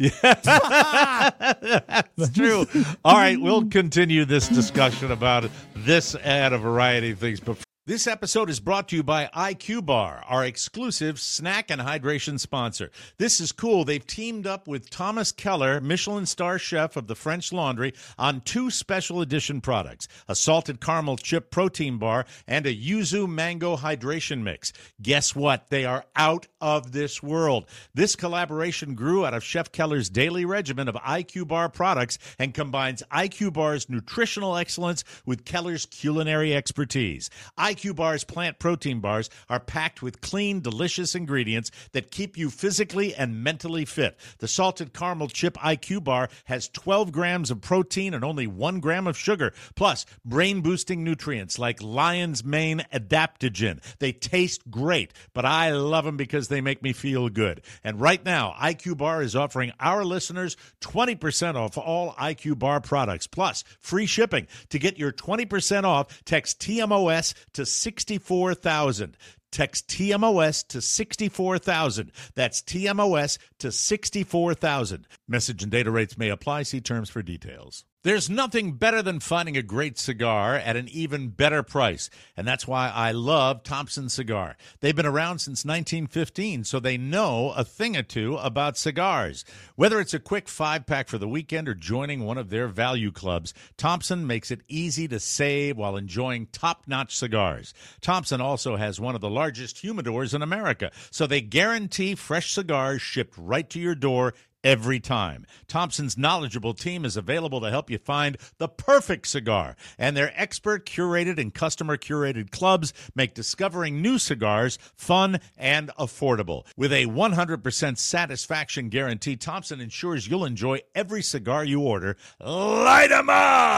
That's true. All right, we'll continue this discussion about this and a variety of things. But this episode is brought to you by I Q Bar, our exclusive snack and hydration sponsor. This is cool. They've teamed up with Thomas Keller, Michelin star chef of the French Laundry, on two special edition products, a salted caramel chip protein bar and a yuzu mango hydration mix. Guess what? They are out of this world. This collaboration grew out of Chef Keller's daily regimen of I Q Bar products and combines I Q Bar's nutritional excellence with Keller's culinary expertise. I Q Bar's plant protein bars are packed with clean, delicious ingredients that keep you physically and mentally fit. The salted caramel chip I Q Bar has twelve grams of protein and only one gram of sugar, plus brain-boosting nutrients like lion's mane adaptogen. They taste great, but I love them because they make me feel good. And right now, I Q Bar is offering our listeners twenty percent off all I Q Bar products, plus free shipping. To get your twenty percent off, text T M O S to sixty-four thousand. Text T M O S to sixty-four thousand. That's T M O S to sixty-four thousand. Message and data rates may apply. See terms for details. There's nothing better than finding a great cigar at an even better price, and that's why I love Thompson Cigar. They've been around since nineteen fifteen, so they know a thing or two about cigars. Whether it's a quick five-pack for the weekend or joining one of their value clubs, Thompson makes it easy to save while enjoying top-notch cigars. Thompson also has one of the largest humidors in America, so they guarantee fresh cigars shipped right to your door every time. Thompson's knowledgeable team is available to help you find the perfect cigar, and their expert curated and customer curated clubs make discovering new cigars fun and affordable. With a one hundred percent satisfaction guarantee, Thompson ensures you'll enjoy every cigar you order. Light 'em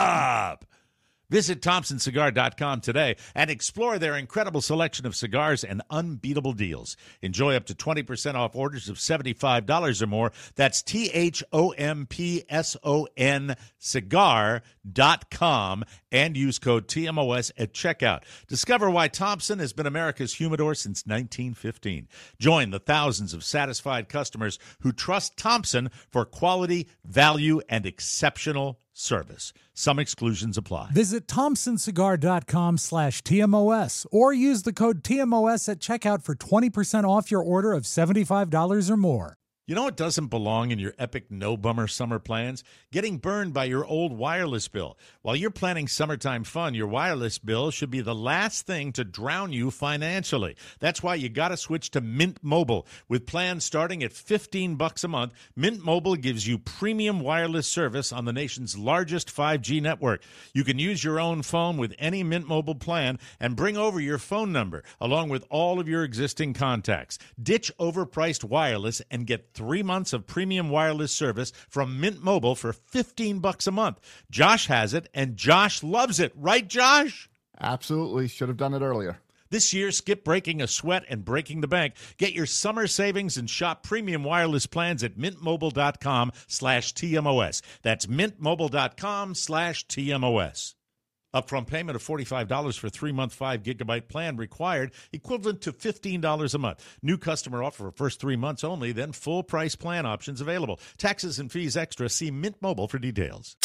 up! Visit Thompson Cigar dot com today and explore their incredible selection of cigars and unbeatable deals. Enjoy up to twenty percent off orders of seventy-five dollars or more. That's T H O M P S O N cigar dot com and use code T M O S at checkout. Discover why Thompson has been America's humidor since nineteen fifteen. Join the thousands of satisfied customers who trust Thompson for quality, value, and exceptional service. Some exclusions apply. Visit thompsoncigar.com slash TMOS or use the code T M O S at checkout for twenty percent off your order of seventy-five dollars or more. You know what doesn't belong in your epic no-bummer summer plans? Getting burned by your old wireless bill. While you're planning summertime fun, your wireless bill should be the last thing to drown you financially. That's why you got to switch to Mint Mobile. With plans starting at fifteen bucks a month, Mint Mobile gives you premium wireless service on the nation's largest five G network. You can use your own phone with any Mint Mobile plan and bring over your phone number along with all of your existing contacts. Ditch overpriced wireless and get three months of premium wireless service from Mint Mobile for fifteen bucks a month. Josh has it, and Josh loves it. Right, Josh? Absolutely. Should have done it earlier. This year, skip breaking a sweat and breaking the bank. Get your summer savings and shop premium wireless plans at mintmobile.com slash TMOS. That's mintmobile.com slash TMOS. Upfront payment of forty-five dollars for three-month five gigabyte plan required, equivalent to fifteen dollars a month. New customer offer for first three months only, then full-price plan options available. Taxes and fees extra. See Mint Mobile for details.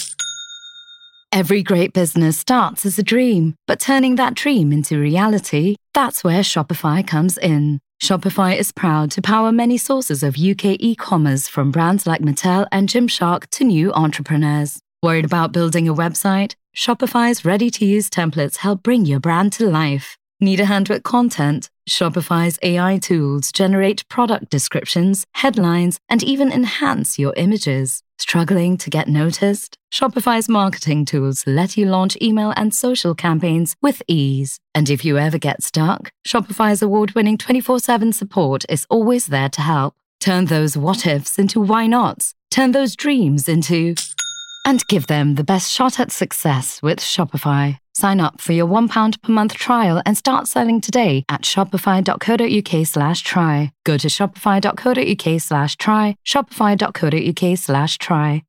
Every great business starts as a dream, but turning that dream into reality, that's where Shopify comes in. Shopify is proud to power many sources of U K e-commerce, from brands like Mattel and Gymshark to new entrepreneurs. Worried about building a website? Shopify's ready-to-use templates help bring your brand to life. Need a hand with content? Shopify's A I tools generate product descriptions, headlines, and even enhance your images. Struggling to get noticed? Shopify's marketing tools let you launch email and social campaigns with ease. And if you ever get stuck, Shopify's award-winning twenty-four seven support is always there to help. Turn those what-ifs into why-nots. Turn those dreams into... and give them the best shot at success with Shopify. Sign up for your one pound per month trial and start selling today at shopify.co.uk slash try. Go to shopify.co.uk slash try, shopify.co.uk slash try.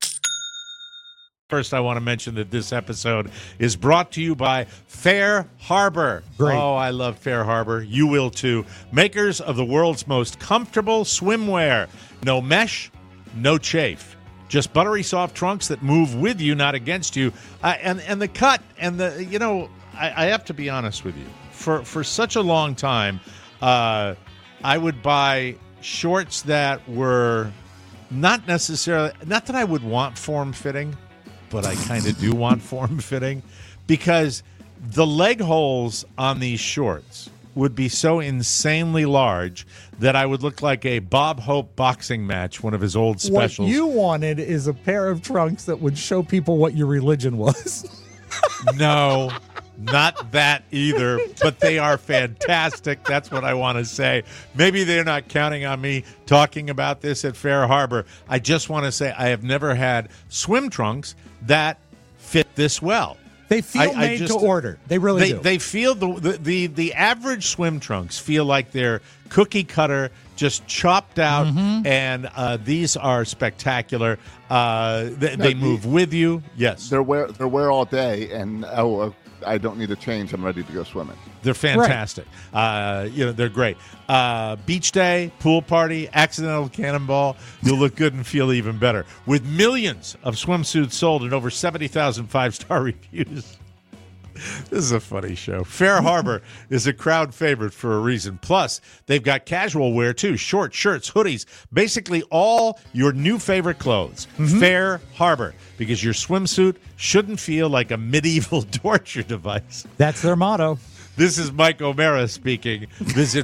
First, I want to mention that this episode is brought to you by Fair Harbor. Great. Oh, I love Fair Harbor. You will too. Makers of the world's most comfortable swimwear. No mesh, no chafe. Just buttery soft trunks that move with you, not against you. Uh, and, and the cut and the, you know, I, I have to be honest with you. For, for such a long time, uh, I would buy shorts that were not necessarily, not that I would want form-fitting, but I kind of do want form-fitting, because the leg holes on these shorts would be so insanely large that I would look like a Bob Hope boxing match, one of his old specials. What you wanted is a pair of trunks that would show people what your religion was. No, not that either, but they are fantastic. That's what I want to say. Maybe they're not counting on me talking about this at Fair Harbor. I just want to say I have never had swim trunks that fit this well. They feel I, made I just, to order. They really they, do. They feel the, the the the average swim trunks feel like they're cookie cutter, just chopped out, mm-hmm. and uh, these are spectacular. Uh, they, no, they move the, with you. Yes, they're wear they're wear all day, and oh, uh, I don't need to change. I'm ready to go swimming. They're fantastic. Right. Uh, you know, they're great. Uh, beach day, pool party, accidental cannonball. You'll look good and feel even better. With millions of swimsuits sold and over seventy thousand five-star reviews. This is a funny show. Fair Harbor is a crowd favorite for a reason. Plus, they've got casual wear, too. Shorts, shirts, hoodies, basically all your new favorite clothes. Mm-hmm. Fair Harbor, because your swimsuit shouldn't feel like a medieval torture device. That's their motto. This is Mike O'Mara speaking. Visit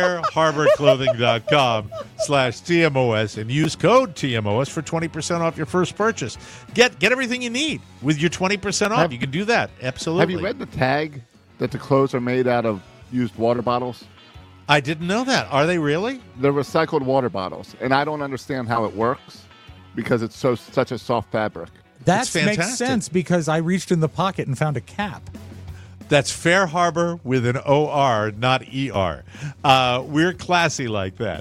fairharborclothing.com slash TMOS and use code T M O S for twenty percent off your first purchase. Get get everything you need with your twenty percent off. Have, you can do that. Absolutely. Have you read the tag that the clothes are made out of used water bottles? I didn't know that. Are they really? They're recycled water bottles, and I don't understand how it works because it's so such a soft fabric. That makes sense because I reached in the pocket and found a cap. That's Fair Harbor with an O R, not E R. Uh, we're classy like that.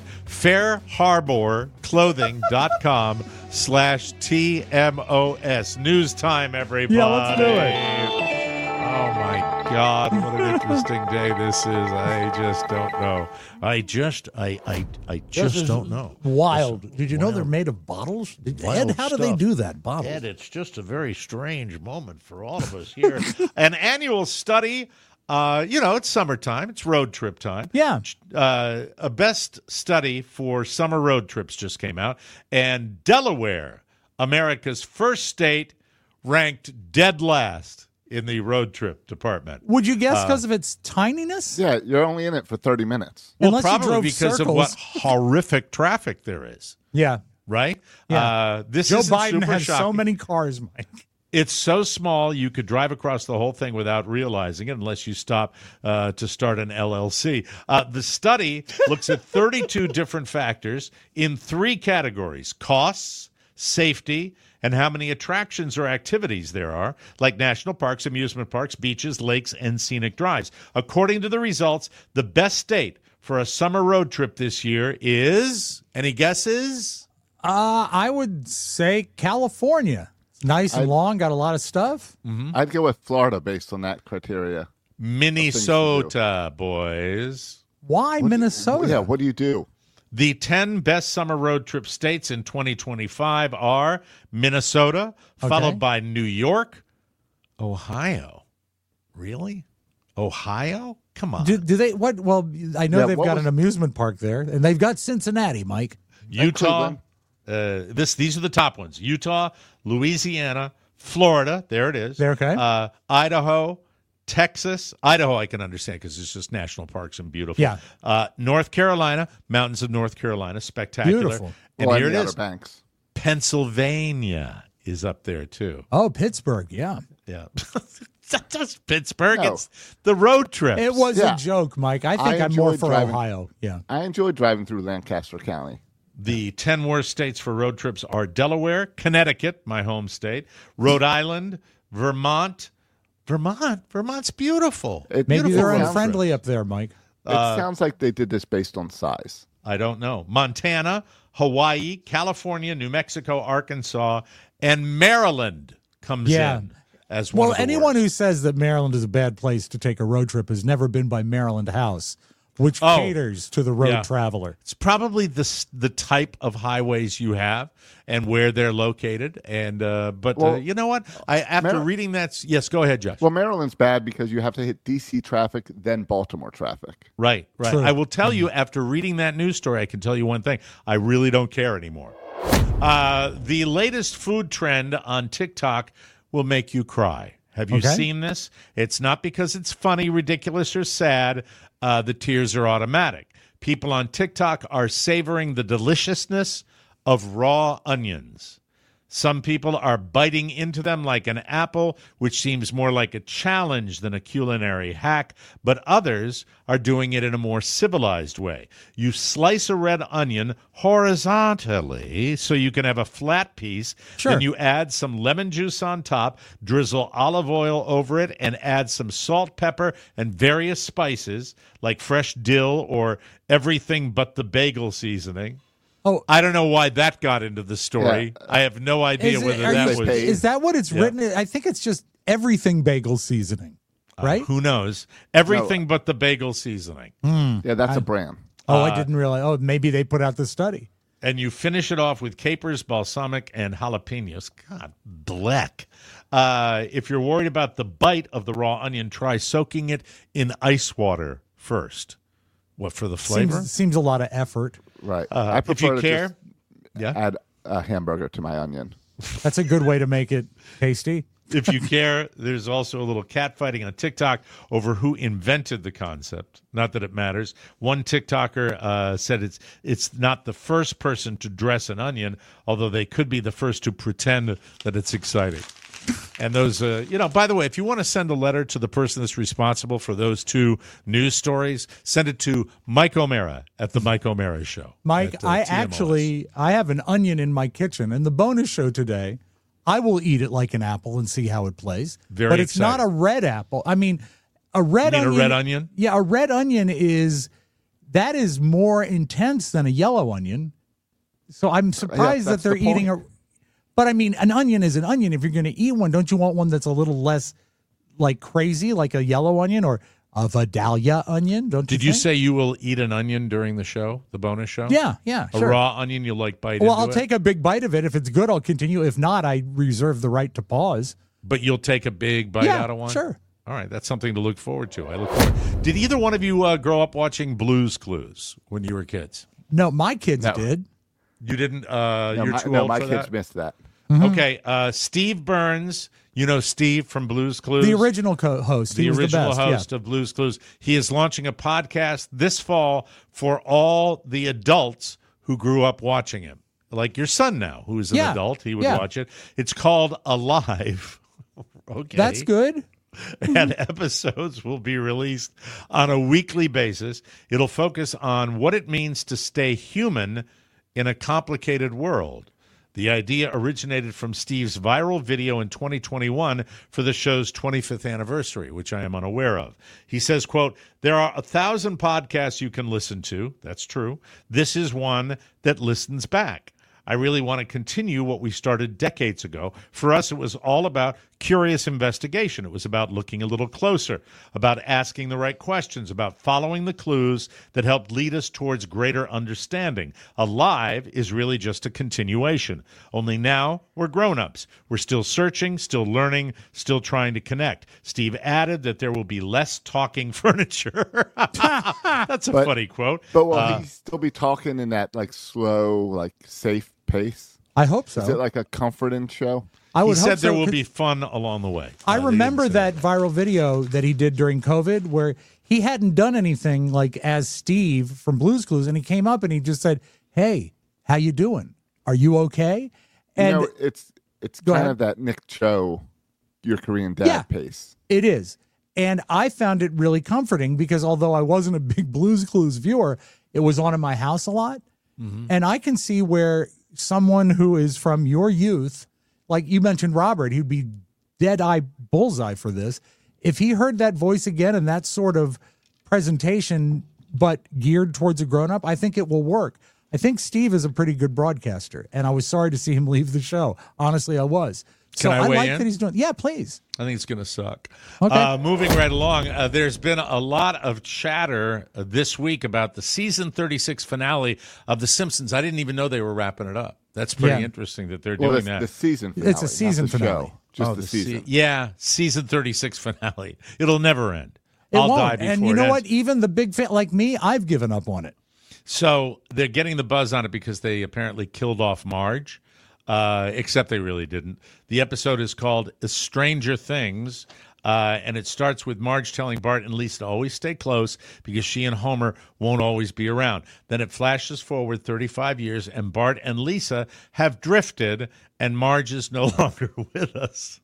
fairharborclothing.com slash T M O S. News time, everybody. Yeah, let's do it. Oh my God, what an interesting day this is. I just don't know. I just I I, I just This is don't know. Wild. Did you know wild. they're made of bottles? Did- Wild Ed, how do they stuff. do that? Bottles. Ed, it's just a very strange moment for all of us here. An annual study, uh, you know, it's summertime. It's road trip time. Yeah. Uh, a best study for summer road trips just came out. And Delaware, America's first state, ranked dead last in the road trip department. Would you guess Uh, because of its tininess? Yeah, you're only in it for thirty minutes. Well, Unless you probably drove because of circles. what horrific traffic there is, Yeah. right? Yeah. Uh, this Joe isn't Biden super has so shocking. many cars, Mike. It's so small you could drive across the whole thing without realizing it unless you stop uh, to start an L L C. Uh, the study looks at thirty-two different factors in three categories: costs, safety, and how many attractions or activities there are, like national parks, amusement parks, beaches, lakes, and scenic drives. According to the results, the best state for a summer road trip this year is, any guesses? Uh, I would say California. It's nice and I'd- long, got a lot of stuff. I'd go with Florida based on that criteria. Minnesota, boys. Why Minnesota? Yeah, what do you do? The ten best summer road trip states in twenty twenty-five are Minnesota, Okay. followed by New York, Ohio. Really? Ohio? Come on. Do, do they what? Well, I know Yeah, they've what got was- an amusement park there, and they've got Cincinnati, Mike. Utah. Cleveland. Uh, this these are the top ones: Utah, Louisiana, Florida. There it is. There, okay. Uh, Idaho, Texas. Idaho, I can understand because it's just national parks and beautiful. Yeah. Uh, North Carolina, mountains of North Carolina, spectacular. Beautiful. And Well, here and it the is. Outer Banks. Pennsylvania is up there too. Oh, Pittsburgh, yeah. Yeah. It's not just Pittsburgh. No. It's the road trip. It was Yeah. a joke, Mike. I think I I'm more enjoyed for driving- Ohio. Yeah. I enjoyed driving through Lancaster County. The ten worst states for road trips are Delaware, Connecticut, my home state, Rhode Island, Vermont. Vermont? Vermont's beautiful. It, Maybe beautiful they're sounds- unfriendly up there, Mike. It sounds like they did this based on size. I don't know. Montana, Hawaii, California, New Mexico, Arkansas, and Maryland comes Yeah. in as one Well, of the anyone who worst. says that Maryland is a bad place to take a road trip has never been by Maryland House, which Oh. caters to the road Yeah. traveler. It's probably the s- the type of highways you have and where they're located. And uh, but uh, Well, you know what? I after Mar- reading that, s- yes, go ahead, Josh. Well, Maryland's bad because you have to hit D C traffic, then Baltimore traffic. Right, right. True. I will tell you after reading that news story, I can tell you one thing. I really don't care anymore. Uh, the latest food trend on TikTok will make you cry. Have you Okay. seen this? It's not because it's funny, ridiculous, or sad. Uh, the tears are automatic. People on TikTok are savoring the deliciousness of raw onions. Some people are biting into them like an apple, which seems more like a challenge than a culinary hack, but others are doing it in a more civilized way. You slice a red onion horizontally so you can have a flat piece. Sure. Then you add some lemon juice on top, drizzle olive oil over it, and add some salt, pepper, and various spices like fresh dill or everything but the bagel seasoning. Oh, I don't know why that got into the story. I have no idea is, it- whether are that you- was. paid? is that what it's Yeah. written? I think it's just everything bagel seasoning, right? Who knows? Everything but the bagel seasoning. Yeah, that's a brand. oh, uh, I didn't realize. Oh, maybe they put out the study. And you finish it off with capers, balsamic, and jalapenos. God, bleck. Uh, if you're worried about the bite of the raw onion, try soaking it in ice water first. What, for the flavor? Seems, seems a lot of effort. Right. Uh, I if prefer you to care, just yeah. add a hamburger to my onion. That's a good way to make it tasty. If you care, there's also a little cat fighting on TikTok over who invented the concept. Not that it matters. One TikToker uh, said it's it's not the first person to dress an onion, although they could be the first to pretend that it's exciting. And those, uh, you know, by the way, if you want to send a letter to the person that's responsible for those two news stories, send it to Mike O'Mara at the Mike O'Mara Show. Mike, at, uh, I T M O S. actually I have an onion in my kitchen, and the bonus show today, I will eat it like an apple and see how it plays. Very but it's not exciting. a red apple. I mean, a red You mean a onion. red onion? Yeah, a red onion is that is more intense than a yellow onion. So I'm surprised that that's they're the point. eating a. But I mean, an onion is an onion. If you're going to eat one, don't you want one that's a little less like crazy, like a yellow onion or a Vidalia onion. Don't you Did you think? say you will eat an onion during the show, the bonus show? Yeah, yeah, A sure. raw onion you'll like bite Well, into I'll it? take a big bite of it. If it's good, I'll continue. If not, I reserve the right to pause. But you'll take a big bite Yeah, out of one? sure. All right, that's something to look forward to. I look forward. Did either one of you uh, grow up watching Blue's Clues when you were kids? No, my kids No. did. You didn't? Uh, No, you're my, too no, old my for kids that? missed that. Okay, uh, Steve Burns. You know Steve from Blue's Clues? The original co-host. The he was original the best. host of Blue's Clues. He is launching a podcast this fall for all the adults who grew up watching him. Like your son now, who is an Yeah. adult. He would Yeah. watch it. It's called Alive. Okay. Yeah. That's good. And episodes will be released on a weekly basis. It'll focus on what it means to stay human in a complicated world. The idea originated from Steve's viral video in twenty twenty-one for the show's twenty-fifth anniversary, which I am unaware of. He says, quote, "There are a thousand podcasts you can listen to." That's true. "This is one that listens back. I really want to continue what we started decades ago. For us, it was all about curious investigation. It was about looking a little closer, about asking the right questions, about following the clues that helped lead us towards greater understanding. Alive is really just a continuation. Only now we're grown-ups. We're still searching, still learning, still trying to connect." Steve added that there will be less talking furniture. That's a But- funny quote. But will Uh, he still be talking in that like slow, like safe pace? I hope so. Is it like a comforting show? I he would said hope there so, will 'cause be fun along the way. I Uh, they remember didn't say that viral video that he did during COVID where he hadn't done anything like as Steve from Blue's Clues, and he came up and he just said, "Hey, how you doing? Are you okay?" And you know, it's it's Go kind ahead. of that Nick Cho, Your Korean Dad Yeah. pace. it is. And I found it really comforting because although I wasn't a big Blue's Clues viewer, it was on in my house a lot. Mm-hmm. And I can see where someone who is from your youth, like you mentioned Robert, he'd be dead eye bullseye for this. If he heard that voice again and that sort of presentation, but geared towards a grown up, I think it will work. I think Steve is a pretty good broadcaster, and I was sorry to see him leave the show. Honestly, I was. So Can I I weigh like in? that he's doing. Yeah, please. I think it's going to suck. Okay. Uh, moving right along, uh, there's been a lot of chatter uh, this week about the season thirty-six finale of The Simpsons. I didn't even know they were wrapping it up. That's pretty Yeah. interesting that they're Well, doing it's that. the season finale. It's a not season the finale. show. Just Oh, the, the season. se- yeah, season thirty-six finale. It'll never end. It I'll won't. die before And you it know ends. what? Even the big fan like me, I've given up on it. So they're getting the buzz on it because they apparently killed off Marge, uh, except they really didn't. The episode is called Stranger Things, uh, and it starts with Marge telling Bart and Lisa to always stay close because she and Homer won't always be around. Then it flashes forward thirty-five years, and Bart and Lisa have drifted, and Marge is no longer with us.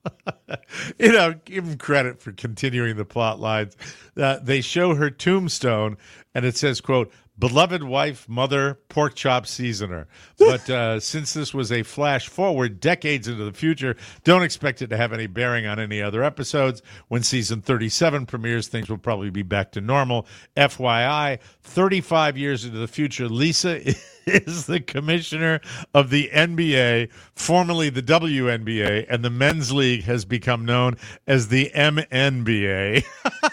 You know, give them credit for continuing the plot lines. Uh, they show her tombstone, and it says, quote, "Beloved wife, mother, pork chop seasoner." But uh, since this was a flash forward decades into the future, don't expect it to have any bearing on any other episodes. When season thirty-seven premieres, things will probably be back to normal. F Y I, thirty-five years into the future, Lisa is the commissioner of the N B A, formerly the W N B A, and the men's league has become known as the M N B A.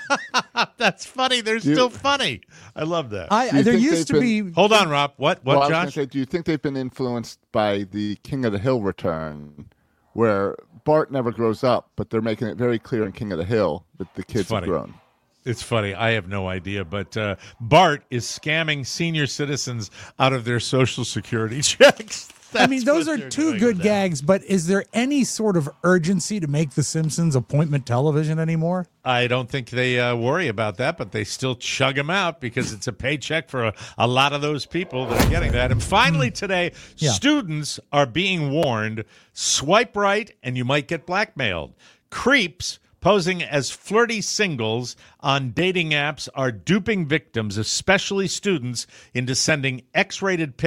That's funny. They're Do you- still funny. I love that. I Do you there think used to they've be. been- Hold on, Rob. What? What, well, I was going Josh? to say, do you think they've been influenced by the King of the Hill return, where Bart never grows up, but they're making it very clear in King of the Hill that the kids have funny. grown? It's funny. I have no idea, but uh, Bart is scamming senior citizens out of their Social Security checks. I mean, That's those what are they're two doing good with that. gags, but is there any sort of urgency to make The Simpsons appointment television anymore? I don't think they uh, worry about that, but they still chug them out because it's a paycheck for a, a lot of those people that are getting that. And finally today, Yeah. students are being warned, swipe right and you might get blackmailed. Creeps posing as flirty singles on dating apps are duping victims, especially students, into sending X-rated pics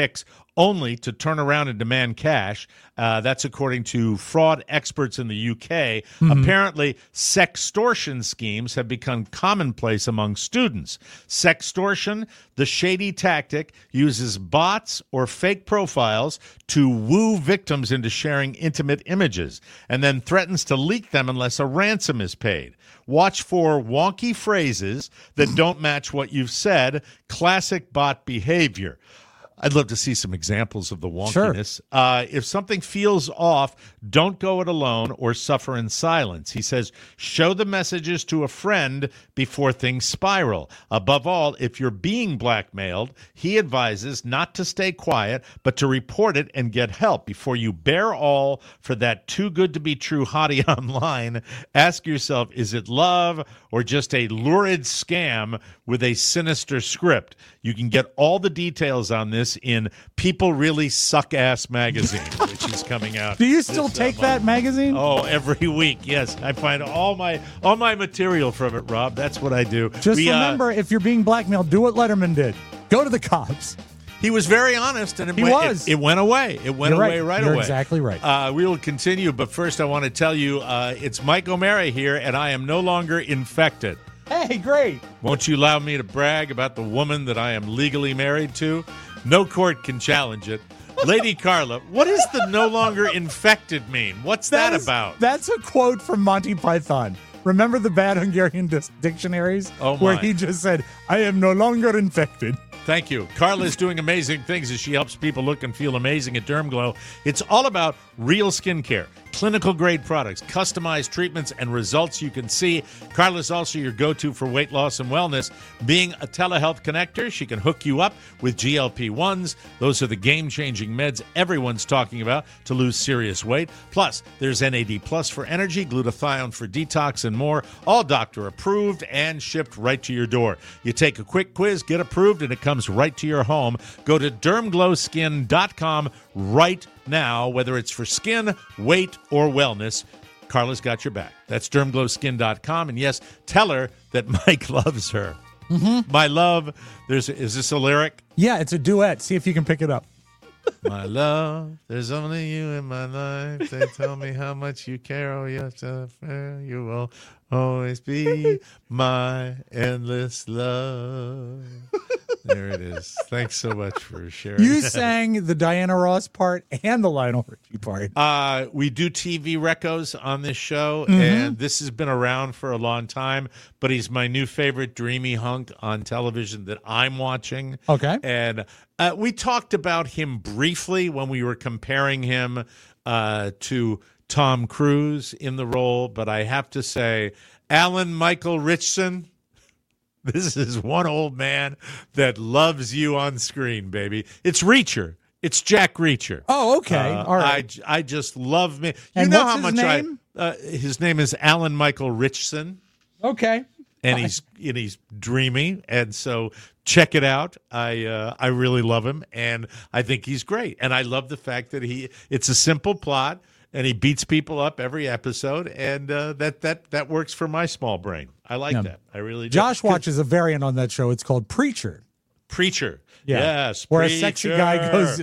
only to turn around and demand cash. Uh, that's according to fraud experts in the U K. Mm-hmm. Apparently, sextortion schemes have become commonplace among students. Sextortion, the shady tactic, uses bots or fake profiles to woo victims into sharing intimate images and then threatens to leak them unless a ransom is paid. Watch for wonky phrases that don't match what you've said. Classic bot behavior. I'd love to see some examples of the wonkiness. Sure. Uh, if something feels off, don't go it alone or suffer in silence. He says, show the messages to a friend before things spiral. Above all, if you're being blackmailed, he advises not to stay quiet, but to report it and get help. Before you bear all for that too good to be true hottie online, ask yourself, is it love or just a lurid scam with a sinister script? You can get all the details on this in People Really Suck Ass magazine, which is coming out. Do you still take uh, that magazine? Oh, every week. Yes, I find all my all my material from it, Rob. That's what I do. Just we, remember, uh, if you're being blackmailed, do what Letterman did. Go to the cops. He was very honest, and it, he went, was. It, it went away. It went You're away right, right You're away. exactly right. Uh, we will continue, but first I want to tell you uh, it's Mike O'Mara here, and I am no longer infected. Hey, great. Won't you allow me to brag about the woman that I am legally married to? No court can challenge it. Lady Carla, what does the no longer infected mean? What's that, that is, about? That's a quote from Monty Python. Remember the bad Hungarian dis- dictionaries? Oh, my. Where he just said, I am no longer infected. Thank you. Carla is doing amazing things as she helps people look and feel amazing at DermGlow. It's all about real skincare, clinical-grade products, customized treatments, and results you can see. Carla's also your go-to for weight loss and wellness. Being a telehealth connector, she can hook you up with G L P ones. Those are the game-changing meds everyone's talking about to lose serious weight. Plus, there's N A D Plus for energy, glutathione for detox, and more. All doctor-approved and shipped right to your door. You take a quick quiz, get approved, and it comes right to your home. Go to derm glow skin dot com right now, whether it's for skin, weight, or wellness. Carla's got your back. That's derm glow skin dot com. And yes, tell her that Mike loves her. Mm-hmm. My love, there's is this a lyric? Yeah, it's a duet. See if you can pick it up. My love, there's only you in my life. They tell me how much you care. Oh, yes, you will always be my endless love. There it is. Thanks so much for sharing. You sang the Diana Ross part and the Lionel Richie part. Uh, we do T V recos on this show, Mm-hmm. and this has been around for a long time, but he's my new favorite dreamy hunk on television that I'm watching. Okay. And uh, we talked about him briefly when we were comparing him uh, to Tom Cruise in the role, but I have to say, Alan Michael Richson, this is one old man that loves you on screen, baby. It's Reacher. It's Jack Reacher. Oh, okay. Uh, All right. I, I just love me. You And know what's how his much name? I. Uh, his name is Alan Michael Richson, Okay. and he's and he's dreamy, and so check it out. I uh, I really love him, and I think he's great, and I love the fact that he. It's a simple plot. And he beats people up every episode, and uh, that that that works for my small brain. I like Yeah. that. I really do. Josh watches a variant on that show. It's called Preacher. Preacher. Yeah. Yes, Where Preacher. a sexy guy goes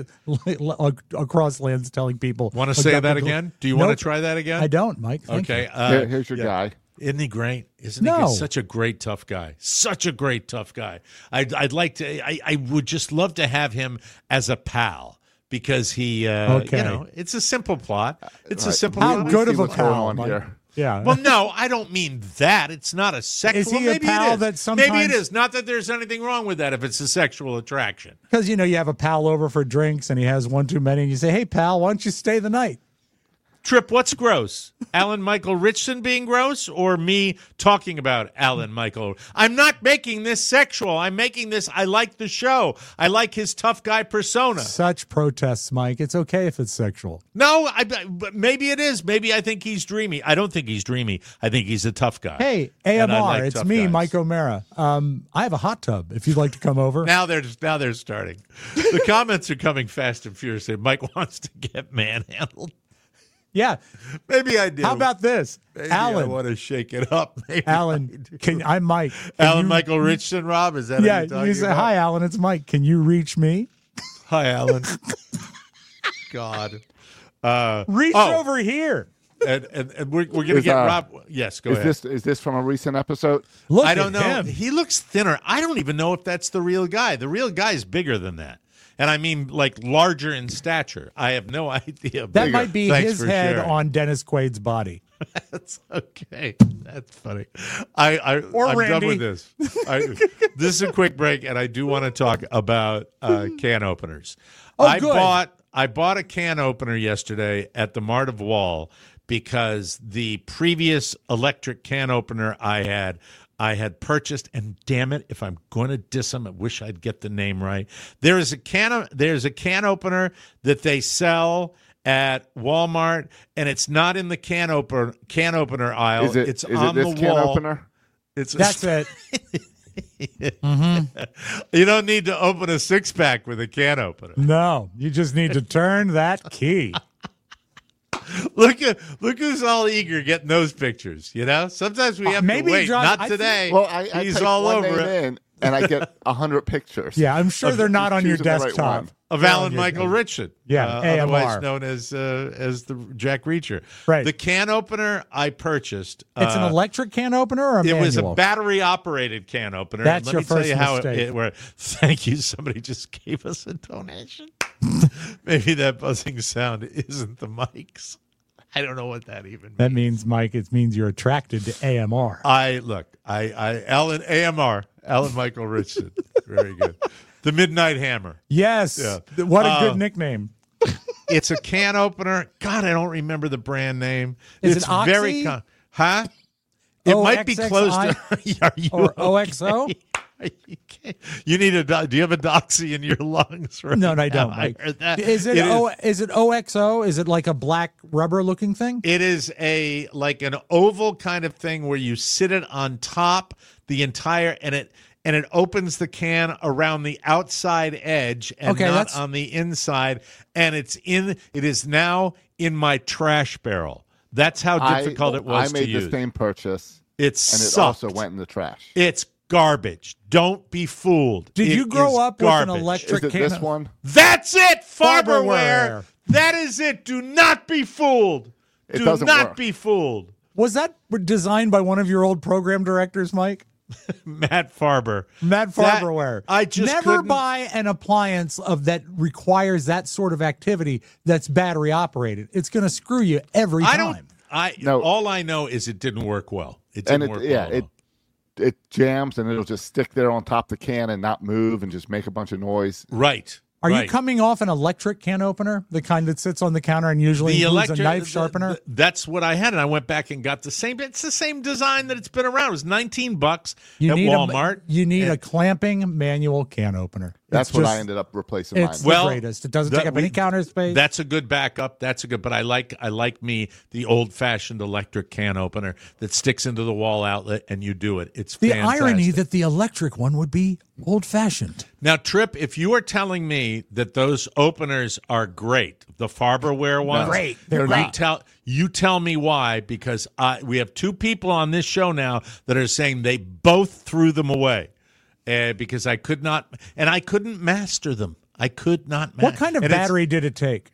across lands telling people. Want to say that again? Do you Nope. want to try that again? I don't, Mike. Thank Okay. you. Uh, Here- here's your yeah. guy. Isn't he great? Isn't No. he He's such a great tough guy? Such a great tough guy. I'd, I'd like to. I, I would just love to have him as a pal. Because he, uh, Okay. you know, it's a simple plot. It's a Right. simple How Let me good see of a what's going pal, on Mike. here. Yeah. Well, no, I don't mean that. It's not a sexual. Is he well, a maybe pal it is. that sometimes- Maybe it is. Not that there's anything wrong with that if it's a sexual attraction. Because, you know, you have a pal over for drinks and he has one too many and you say, hey, pal, why don't you stay the night? Trip, what's gross? Alan Michael Richson being gross or me talking about Alan Michael? I'm not making this sexual. I'm making this, I like the show. I like his tough guy persona. Such protests, Mike. It's okay if it's sexual. No, I, but maybe it is. Maybe I think he's dreamy. I don't think he's dreamy. I think he's a tough guy. Hey, A M And I R, like it's tough me, guys. Mike O'Mara. Um, I have a hot tub if you'd like to come over. Now they're now they're starting. The comments are coming fast and furious. Mike wants to get manhandled. Yeah. Maybe I do. How about this? Maybe Alan. I want to shake it up. Maybe I Alan, do. can I'm Mike. Can Alan you- Michael Richson, Rob, is that Yeah, who you're you talking say, about? hi, Alan, it's Mike. Can you reach me? Hi, Alan. God. Uh, Reach oh, over here. And, and, and we're, we're going to Is, get uh, Rob. Yes, go is ahead. this is this from a recent episode? Look I don't at know. him. He looks thinner. I don't even know if that's the real guy. The real guy is bigger than that. And I mean, like, larger in stature. I have no idea. That Bigger. might be Thanks his for head sharing. on Dennis Quaid's body. That's okay. That's funny. I, I, Or I'm Randy. done with this. I, this is a quick break, and I do want to talk about uh, can openers. Oh, I good. bought I bought a can opener yesterday at the Mart of Wall because the previous electric can opener I had, I had purchased, and damn it, if I'm going to diss them, I wish I'd get the name right. There is a can. There's a can opener that they sell at Walmart, and it's not in the can opener can opener aisle. Is it, it's is on it this the can wall. opener? It's a That's it. You don't need to open a six pack with a can opener. No, you just need to turn that key. Look at look who's all eager getting those pictures. You know, sometimes we Uh, have maybe to wait. Josh- Not I today. Well, I, I He's type all one over name it. in, and I get a hundred pictures. Yeah, I'm sure they're not on your Choosing the right desktop. one. Of They're Alan on your- Michael Richard, Yeah, uh, A M R. otherwise known as uh, as the Jack Reacher. Right. The can opener I purchased. It's an uh, electric can opener or a It manual? was a battery operated can opener. That's Let your me tell first you how it, mistake. it where. Thank you. Somebody just gave us a donation. Maybe that buzzing sound isn't the mics. I don't know what that even means. That means, Mike, it means you're attracted to A M R. I look. I I Alan A M R. Alan Michael Richard. Very good. The Midnight Hammer. Yes. Yeah. What a Uh, good nickname. It's a can opener. God, I don't remember the brand name. Is it's it Oxy? very con- huh? It might be close to Are you Or O X O? okay? You, can't- you need a do do you have a doxy in your lungs right No, no, I now? don't. I Mike. heard that. Is it, It o- is- is it O X O? Is it like a black rubber looking thing? It is a like an oval kind of thing where you sit it on top the entire and it and it opens the can around the outside edge and Okay, not that's- on the inside, and it's in it is now in my trash barrel. That's how I- difficult it was I made to the use. same purchase, It's and it sucked. also went in the trash. It's garbage. Don't be fooled. Did It you grow is up with an garbage. electric Is it can? this one? That's it, Farberware. Farberware. That is it. Do not be fooled. It Do doesn't not work. be fooled. Was that designed by one of your old program directors, Mike? Matt Farber. Matt That- Farberware. I just never couldn't- buy an appliance of that requires that sort of activity that's battery operated. It's going to screw you every I time. don't. I No. all I know is it didn't work well. It didn't And it, work yeah, well. it it jams and it'll just stick there on top of the can and not move and just make a bunch of noise. right. Are right. you coming off an electric can opener, the kind that sits on the counter and usually The includes electric a knife the- sharpener? the- that's what I had, and I went back and got the same. It's the same design that it's been around. It was nineteen bucks you at need Walmart. A, you need and- a clamping manual can opener. That's It's what just- I ended up replacing mine. It's with. the Well, greatest. It doesn't that take up we- any counter space. That's a good backup. That's a good. But I like I like me the old fashioned electric can opener that sticks into the wall outlet, and you do it. It's the fantastic. irony that the electric one would be old fashioned. Now, Trip, if you are telling me that those openers are great, the Farberware ones, Great. They're you great. tell you tell me why, because I, we have two people on this show now that are saying they both threw them away uh, because I could not, and I couldn't master them. I could not. Ma- What kind of and it's- battery did it take?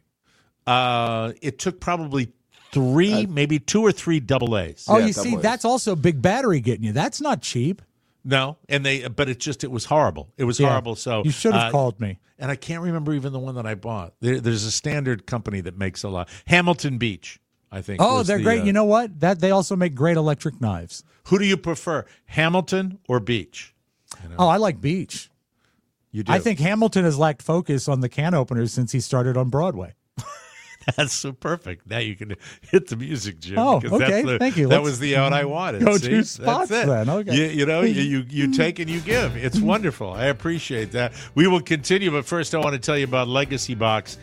Uh, it took probably three, maybe two or three double A's. Oh, Yeah, you see, double A's. that's also big battery getting you. That's not cheap. No, and they, but it just it was horrible. It was Yeah. horrible. So You should have uh, called me. And I can't remember even the one that I bought. There, there's a standard company that makes a lot. Hamilton Beach, I think. Oh, was they're the, great. uh, You know what? That they also make great electric knives. who do you prefer, Hamilton or Beach? Oh, I like Beach. You do. I think Hamilton has lacked focus on the can openers since he started on Broadway. that's so perfect. Now you can hit the music, Jim. Oh, because okay. That's the, Thank you. That Let's was the out I wanted. go See? to That's spots it. then. Okay. You, you know, you, you you take and you give. It's wonderful. I appreciate that. We will continue, but first I want to tell you about Legacy Box.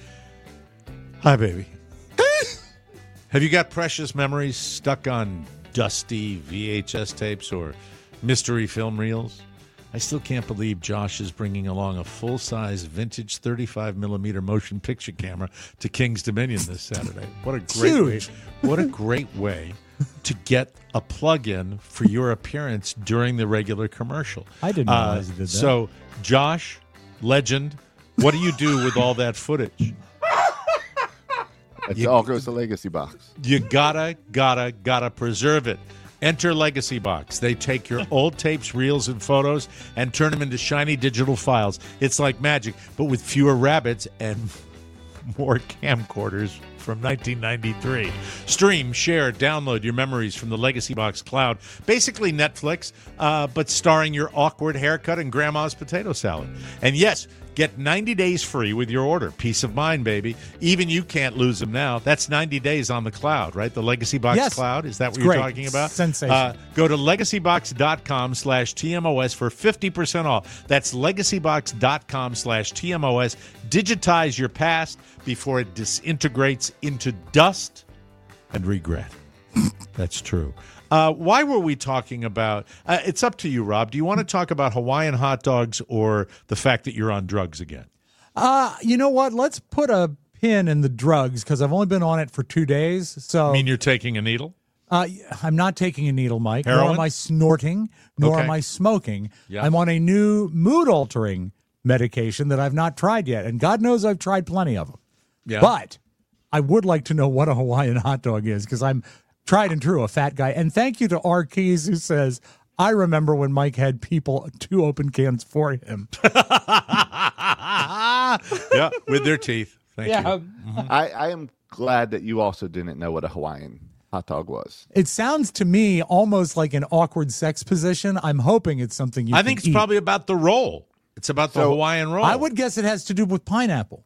Hi, baby. Have you got precious memories stuck on dusty V H S tapes or mystery film reels? I still can't believe Josh is bringing along a full-size vintage thirty-five millimeter motion picture camera to King's Dominion this Saturday. What a great Huge. way! What a great way to get a plug-in for your appearance during the regular commercial. I didn't realize he did that. So, Josh, legend, What do you do with all that footage? It You- all goes to Legacy Box. You gotta, gotta, gotta preserve it. Enter Legacy Box. They take your old tapes, reels, and photos and turn them into shiny digital files. It's like magic, but with fewer rabbits and more camcorders from nineteen ninety-three. Stream, share, download your memories from the Legacy Box cloud. Basically Netflix, uh, but starring your awkward haircut and grandma's potato salad. And yes, get ninety days free with your order. Peace of mind, baby. Even you can't lose them now. That's ninety days on the cloud, right? The Legacy Box Yes. cloud. Is that what It's you're great. talking about? Sensation. Uh, go to legacybox.com slash TMOS for fifty percent off. That's legacybox.com slash TMOS. Digitize your past before it disintegrates into dust and regret. That's true. Uh, why were we talking about uh, it's up to you, Rob. Do you want to talk about Hawaiian hot dogs or the fact that you're on drugs again? Uh, you know what? Let's put a pin in the drugs because I've only been on it for two days. So I mean, you're taking a needle? uh, I'm not taking a needle, Mike. Nor Heroin? am I snorting, nor Okay. am I smoking. Yeah. I'm on a new mood-altering medication that I've not tried yet, and God knows I've tried plenty of them. Yeah. But I would like to know what a Hawaiian hot dog is because I'm tried and true a fat guy. And thank you to R. Keys who says, I remember when Mike had people two open cans for him. Yeah, with their teeth. Thank Yeah. you. I, I am glad that you also didn't know what a Hawaiian hot dog was. It sounds to me almost like an awkward sex position. I'm hoping it's something you I can think it's eat. probably about the roll. It's about the So, Hawaiian roll. I would guess it has to do with pineapple.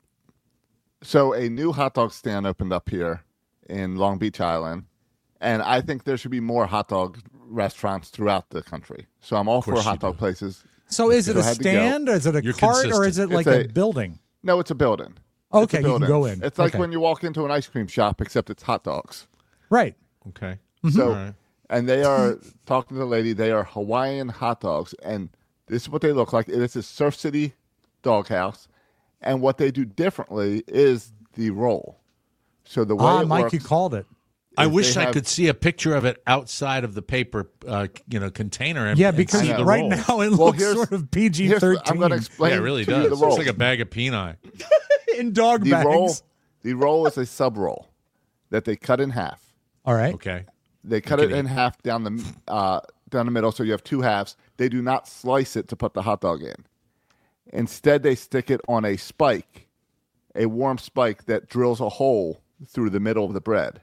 So a new hot dog stand opened up here in Long Beach Island, and I think there should be more hot dog restaurants throughout the country. So I'm all for course hot you dog do. places. So is it So a I had to go. stand, or is it a You're cart, or is consistent. it like It's a, a- building? No, it's a building. Okay, It's a you can building. go in. It's like Okay. when you walk into an ice cream shop, except it's hot dogs. Right. Okay. So, All right. and they are talking to the lady. They are Hawaiian hot dogs, and this is what they look like. It is a Surf City doghouse, and what they do differently is the roll. So the way Ah, it Mike, works, you called it. I is wish they I have- could see a picture of it outside of the paper, uh, you know, container. And, Yeah, and because see the right roll. now it Well, looks here's- sort of P G here's the- thirteen I'm going to explain. Yeah, it really to does. You the It roll. looks like a bag of peanut. in dog the bags. roll. The roll is a sub roll that they cut in half. All right. Okay. They cut You it can in eat. half down the uh, down the middle, so you have two halves. They do not slice it to put the hot dog in. Instead, they stick it on a spike, a warm spike that drills a hole through the middle of the bread,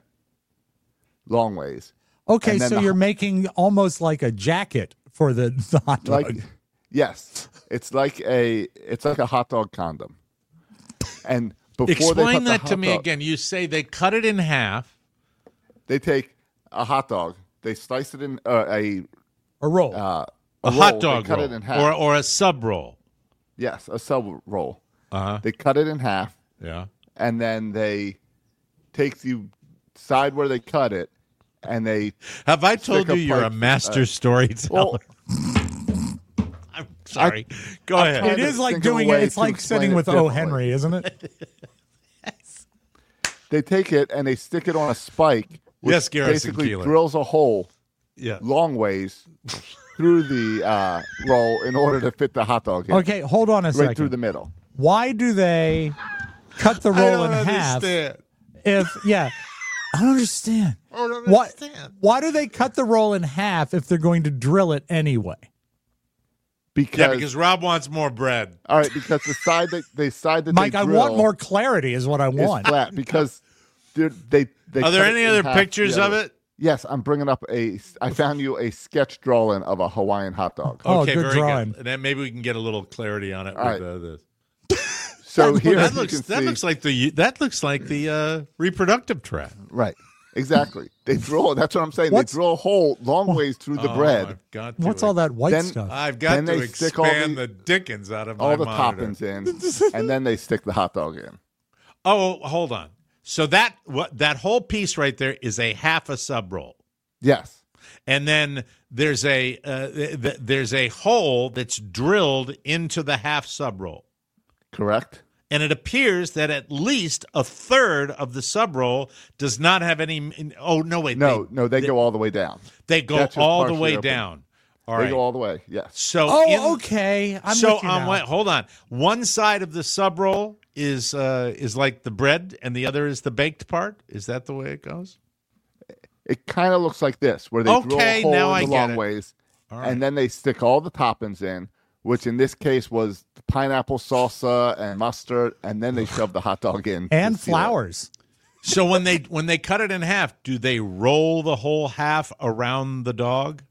long ways. Okay, And then so the- you're making almost like a jacket for the, the hot dog. Like, yes, it's like a it's like a hot dog condom. And before they Explain put the that to hot me dog- again. You say they cut it in half. They take a hot dog, they slice it in uh, a a roll. uh, A, roll, hot they dog cut roll. it in half. Or, or a sub roll. Yes, a sub roll. Uh-huh. They cut it in half, Yeah. and then they take the side where they cut it, and they Have I told stick you a you're a pipe- master uh, storyteller? well, I'm sorry. Go I'm ahead. trying it to is like think of a doing way it. It's to like explain sitting it with O. differently. Henry, isn't it? they take it and they stick it on a spike, which Yes, Garrison basically Keillor. drills a hole Yeah. long ways through the uh, roll in order to fit the hot dog in. Okay, hold on a right second. through the middle. Why do they cut the roll in half? If yeah, I don't understand. I don't Why, understand. why do they cut the roll in half if they're going to drill it anyway? Because, Yeah, because Rob wants more bread. all right, because the side that they side that Mike, they I drill want more clarity. Is what I is want. flat because they're- they they. Are there cut it any in other half pictures the of other- it? Yes, I'm bringing up a. I found you a sketch drawing of a Hawaiian hot dog. Oh, Okay, good very drawing. good. And then maybe we can get a little clarity on it All with right. uh, this. So here That you looks can that see, looks like the that looks like the uh, reproductive tract. right. Exactly. They drill. That's what I'm saying. What's- They drill a hole long ways through the Oh, bread. I've got to What's all that white Then- stuff? I've got Then to they stick all expand the- the, dickens out of my all the monitor. toppings in, and then they stick the hot dog in. Oh, hold on. So that what that whole piece right there is a half a sub roll, Yes. and then there's a uh, th- th- there's a hole that's drilled into the half sub roll, Correct. and it appears that at least a third of the sub roll does not have any. Oh no, wait, No, they, no, they, go all the way down. they go that's just all the partially way open. down. All they right. go all the way. Yes. So Oh, in- okay. I'm so with you on now. one, hold on. One side of the sub roll is uh, is like the bread, and the other is the baked part. Is that the way it goes? It kind of looks like this, where they drill Okay, a hole now in I the get long it. ways, All right. and then they stick all the toppings in, which in this case was pineapple salsa and mustard, and then they shove the hot dog in. And to seal it. flowers. So when they when they cut it in half, do they roll the whole half around the dog?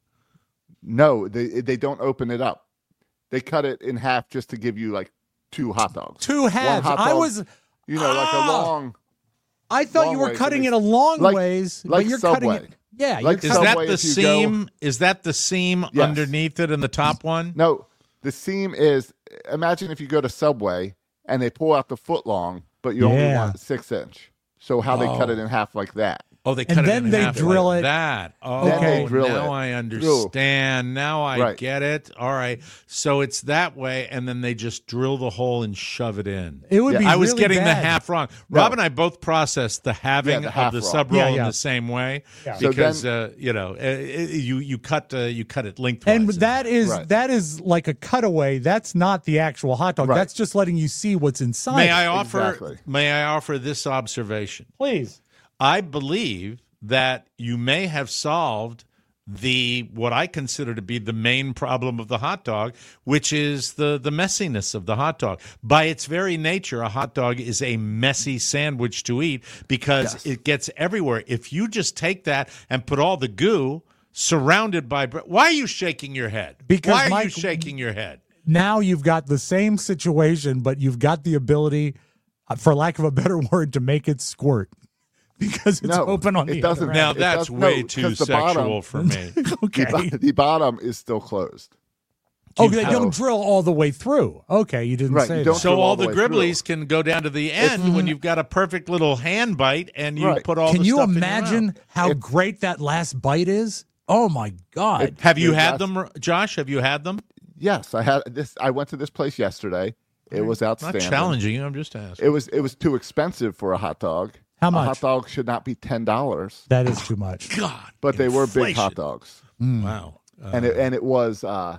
No, they they don't open it up. They cut it in half just to give you like two hot dogs. Two One halves. hot I dog, was. you know, like a Ah! long. I thought long you were ways, cutting and it a it's- long like- ways, like but you're Subway. cutting it. Yeah, Like you're Is cutting that Subway, the if you go- seam? Is that the seam Yes. underneath it in the top one? No, the seam is. Imagine if you go to Subway and they pull out the foot long, but you only Yeah. want six inch. So how they cut it in half like that. Oh, they And cut it then in they half drill like it. that. Oh, Then they drill now it. I understand. Now I Right. get it. All right. So it's that way, and then they just drill the hole and shove it in. It would Yeah. be. I was really getting the bad. half wrong. No. Rob and I both processed the halving the of half the wrong. sub roll Yeah, in yeah. the same way Yeah. So because then- uh, you know uh, it- you you cut uh, you cut it lengthwise. And that is Right. that is like a cutaway. That's not the actual hot dog. Right. That's just letting you see what's inside. may it. I offer Exactly. may I offer this observation? Please. I believe that you may have solved the what I consider to be the main problem of the hot dog, which is the the messiness of the hot dog. By its very nature, a hot dog is a messy sandwich to eat because Yes. it gets everywhere. If you just take that and put all the goo surrounded by bread, why are you shaking your head? Because, why are you Mike, shaking your head? Now you've got the same situation, but you've got the ability, uh, for lack of a better word, to make it squirt because it's No, open on it the doesn't. other Now end. It that's does- way no, too 'cause the sexual bottom- for me. Okay. The, the bottom is still closed. Oh, they have- don't drill all the way through. Okay, you didn't Right, say you that. don't So drill all all the the way through. gribblies can go down to the end when you've got a perfect little hand bite and you Right. put all Can the you stuff in your imagine mouth. how great that last bite is? Oh my God. Have you Dude, had that's- them, Josh? Have you had them? Yes, I had this. I went to this place yesterday. It was Not outstanding. challenging you. I'm just asking. It was. It was too expensive for a hot dog. How A much? hot dog should not be ten dollars. That is too much. God, But they were big hot inflation. dogs, Wow. Uh, and it and it was uh,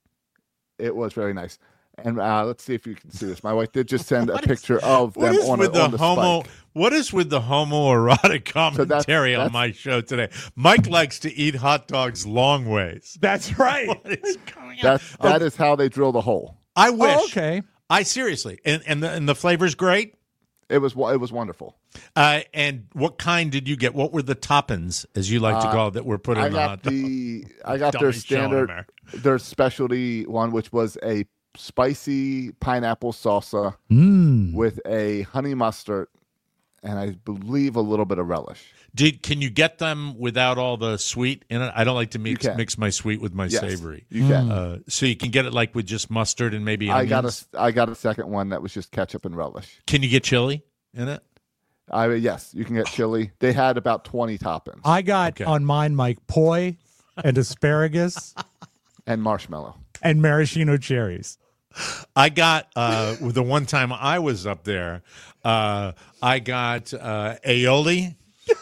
it was very nice. And uh, let's see if you can see this. My wife did just send a picture of what them is on, with a, the on the homo? spike. What is with the homoerotic that's- commentary on that's- my show today? Mike likes to eat hot dogs long ways. That's right. What is going on? That's that is how they drill the hole. I wish. Oh, okay. I seriously, and and the, and the flavor's great. It was it was wonderful. Uh, and what kind did you get? What were the toppings, as you like to Uh, call it, that were put in I the got hot dog? the I got their Dumbest show in standard America. their specialty one, which was a spicy pineapple salsa Mm. with a honey mustard and I believe a little bit of relish. Did can you get them without all the sweet in it? I don't like to mix can. mix my sweet with my Yes, savory. you can. Uh, so you can get it like with just mustard and maybe I onions. got a I got a second one that was just ketchup and relish. Can you get chili in it? I yes, you can get chili. They had about twenty toppings I got Okay. on mine, Mike, poi and asparagus and marshmallow. and maraschino cherries. I got uh, the one time I was up there. Uh, I got uh, aioli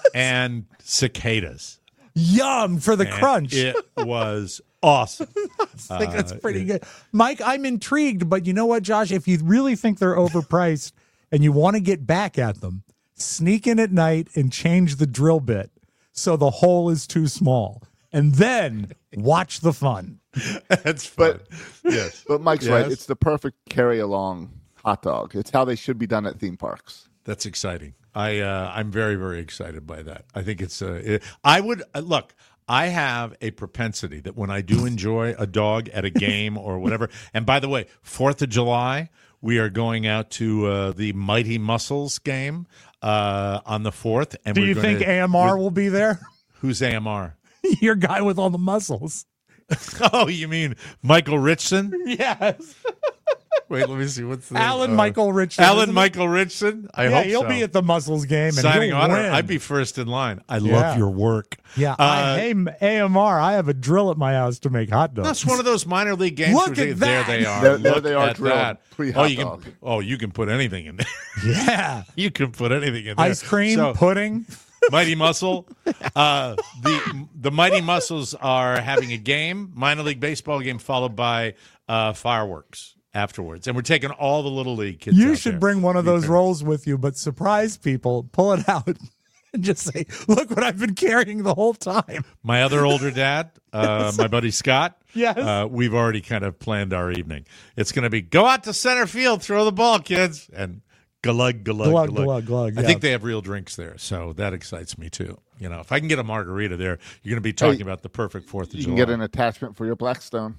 and cicadas. Yum for the And crunch. It was awesome. I think that's Uh, pretty good. Mike, I'm intrigued, but you know what, Josh? If you really think they're overpriced and you want to get back at them, sneak in at night and change the drill bit so the hole is too small. And then watch the fun. That's fun. yes. But Mike's right. Yes. It's the perfect carry along hot dog. It's how they should be done at theme parks. That's exciting. I uh, I'm very very excited by that. I think it's uh, it, I would uh, look. I have a propensity that when I do enjoy a dog at a game or whatever. And by the way, Fourth of July, we are going out to uh, the Mighty Muscles game uh, on the fourth. And Do we're you gonna- think A M R with- will be there? Who's A M R? Your guy with all the muscles. Oh, you mean Michael Richson? Yes. Wait, let me see. What's the Alan uh, Michael Richson. Alan isn't it? Michael Richson? I yeah, hope he'll so. be at the muscles game and Signing he'll honor. win. I'd be first in line. I Yeah. love your work. Yeah, Uh, I, hey, A M R, I have a drill at my house to make hot dogs. That's one of those minor league games. Look where at they- that. There they are. There- there Look they are at drilled. that. Pre oh, hot you can. dog. Oh, you can put anything in there. Yeah. You can put anything in there. Ice cream, So, pudding. Mighty Muscle. Uh, the the Mighty Muscles are having a game, minor league baseball game, followed by uh, fireworks afterwards. And we're taking all the Little League kids You out should there. bring one of Be those fair. rolls with you, but surprise people, pull it out, and just say, look what I've been carrying the whole time. My other older dad, uh, my buddy Scott, Yes. uh, we've already kind of planned our evening. It's going to be, go out to center field, throw the ball, kids, and glug, glug, Glug, glug. glug, glug, I yeah. think they have real drinks there, so that excites me too. You know, if I can get a margarita there, you're going to be talking Hey, about the perfect Fourth of You July. can get an attachment for your Blackstone.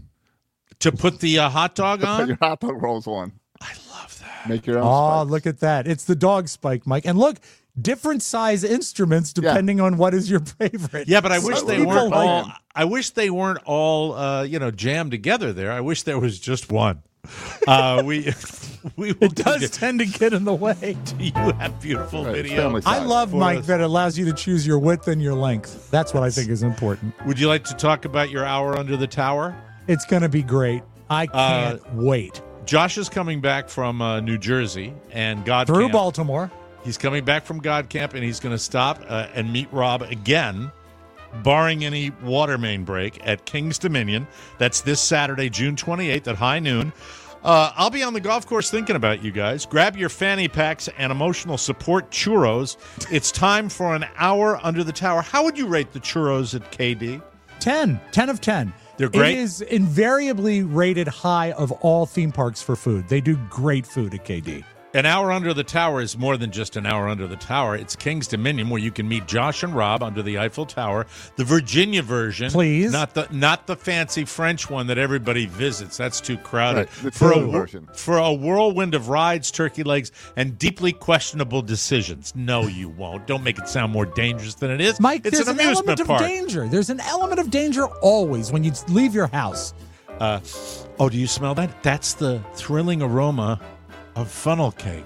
To put the uh, hot dog Put on? your hot dog rolls on. I love that. Make your own. Oh, spikes. look at that. It's the dog spike, Mike. And look, different size instruments depending on what is your favorite. Yeah, but I wish Some they people weren't like all. them. I wish they weren't all, uh, you know, jammed together there. I wish there was just one. Uh, we, we. It does tend to get in the way. You have beautiful Right, it's video. family I size. love, For Mike, us. that allows you to choose your width and your length. That's what I think is important. Would you like to talk about your hour under the tower? It's going to be great. I can't Uh, wait. Josh is coming back from uh, New Jersey and God Through Camp. Baltimore. He's coming back from God Camp, and he's going to stop uh, and meet Rob again, barring any water main break, at King's Dominion. That's this Saturday, June twenty-eighth at high noon. Uh, I'll be on the golf course thinking about you guys. Grab your fanny packs and emotional support churros. It's time for an hour under the tower. How would you rate the churros at K D? ten. ten of ten. They're great. It is invariably rated high of all theme parks for food. They do great food at K D. An hour under the tower is more than just an hour under the tower. It's King's Dominion, where you can meet Josh and Rob under the Eiffel Tower, the Virginia version, Please. not the not the fancy French one that everybody visits. That's too crowded. Right, the for a Tilly wh- version. for a whirlwind of rides, turkey legs, and deeply questionable decisions. No, you won't. Don't make it sound more dangerous than it is. Mike, it's there's an an, amusement element park. of danger. There's an element of danger always when you leave your house. Uh, oh, do you smell that? That's the thrilling aroma of funnel cake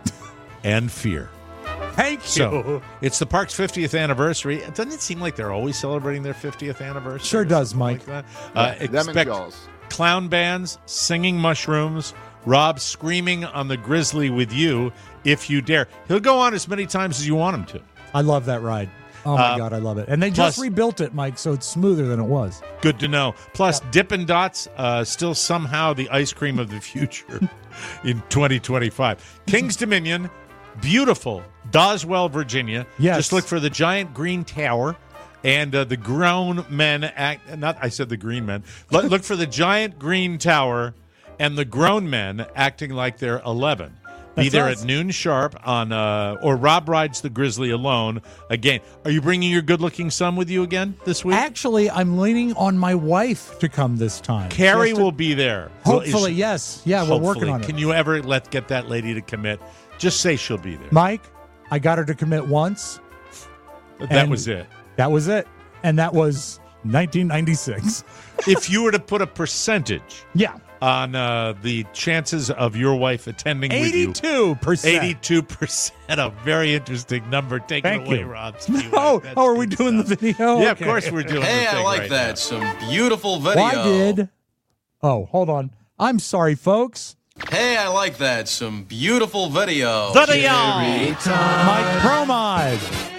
and fear. Thank you. So it's the park's fiftieth anniversary. Doesn't it seem like they're always celebrating their fiftieth anniversary? Sure or does, something Mike. Like that? Uh, Them and expect Jaws. clown bands, singing mushrooms, Rob screaming on the grizzly with you if you dare. He'll go on as many times as you want him to. I love that ride. Oh, my Uh, God, I love it. And they plus- just rebuilt it, Mike, so it's smoother than it was. Good to know. Plus, Dippin' Dots, uh, still somehow the ice cream of the future in twenty twenty-five. King's Dominion, beautiful, Doswell, Virginia. Yes. Just look for the giant green tower and uh, the grown men act. Not, I said the green men. Look, look for the giant green tower and the grown men acting like they're eleven. Be That's there us. at noon sharp on, uh, or Rob rides the Grizzly alone again. Are you bringing your good-looking son with you again this week? Actually, I'm leaning on my wife to come this time. Carrie She has to- will be there. Well, is Hopefully, she- yes. Yeah, we're working Hopefully. on it. Can you ever let get that lady to commit? Just say she'll be there. Mike, I got her to commit once. that and was it. That was it. And that was nineteen ninety-six. If you were to put a percentage Yeah. on uh, the chances of your wife attending with you, eighty-two percent. eighty-two percent. A very interesting number. Take Thank it away, you. Rob. Oh, oh, are we doing the video? Yeah, of Okay. course we're doing Hey, the I thing like right that. now. Some beautiful video. Well, I did. Oh, hold on. I'm sorry, folks. Hey, I like that. Some beautiful video. Video! Mike Promide.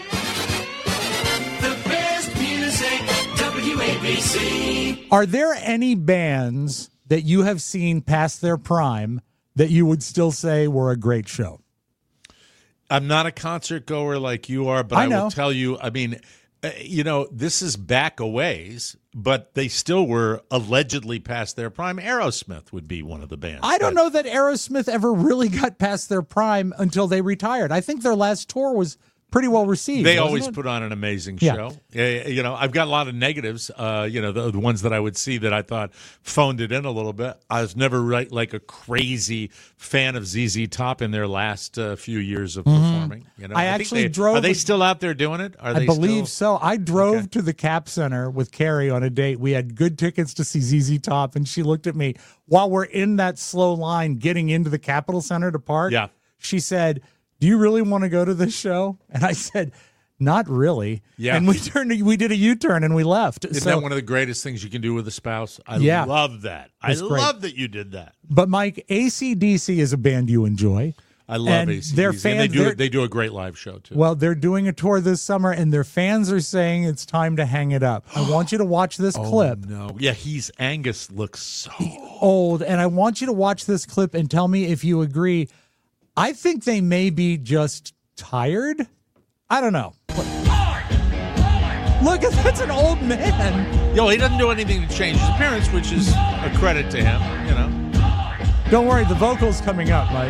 The best music, W A B C. Are there any bands that you have seen past their prime that you would still say were a great show? I'm not a concert goer like you are, but I I, know. will tell you, I mean, uh, you know, this is back a ways, but they still were allegedly past their prime. Aerosmith would be one of the bands. I don't that- know that Aerosmith ever really got past their prime until they retired. I think their last tour was pretty well received. They wasn't always it? put on an amazing Yeah. show. Yeah, you know, I've got a lot of negatives. Uh, you know, the, the ones that I would see that I thought phoned it in a little bit. I was never right, like a crazy fan of Z Z Top in their last uh, few years of performing. You know, I think actually they- drove Are they with- still out there doing it? Are I they believe still? so. I drove Okay. to the Cap Center with Carrie on a date. We had good tickets to see Z Z Top, and she looked at me while we're in that slow line getting into the Capitol Center to park. Yeah. She said, "Do you really want to go to this show?" And I said, "Not really." Yeah. And we turned. We did a U-turn and we left. Isn't So- that one of the greatest things you can do with a spouse? I Yeah. love that. I It's great. love that you did that. But Mike, A C D C is a band you enjoy. I love And A C D C. their And fans- they do they're- they do a great live show too. Well, they're doing a tour this summer, and their fans are saying it's time to hang it up. I want you to watch this clip. Oh, no, yeah, he's Angus looks so Old, and I want you to watch this clip and tell me if you agree. I think they may be just tired. I don't know. Look, that's an old man. Yo, he doesn't do anything to change his appearance, which is a credit to him, you know. Don't worry, the vocal's coming up, Mike.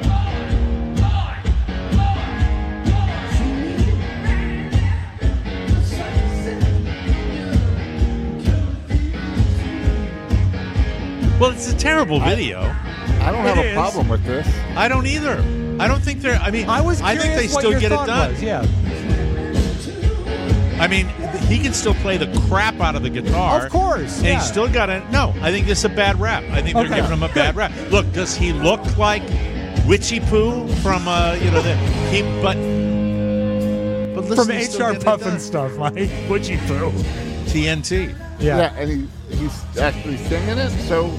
Well, it's a terrible video. I don't It have a is. problem with this. I don't either. I don't think they're. I mean, I was I think they curious what still your get it thought done. was, yeah. I mean, he can still play the crap out of the guitar. Of course, And yeah. he's still got it. No, I think this is a bad rap. I think they're Okay. giving him a bad rap. Look, does he look like Witchy Poo from, uh, you know, the, he, but, but listen, From he's H still R getting it Puffin done. stuff, Mike. Witchy Poo. T N T. Yeah. and he, he's actually singing it, so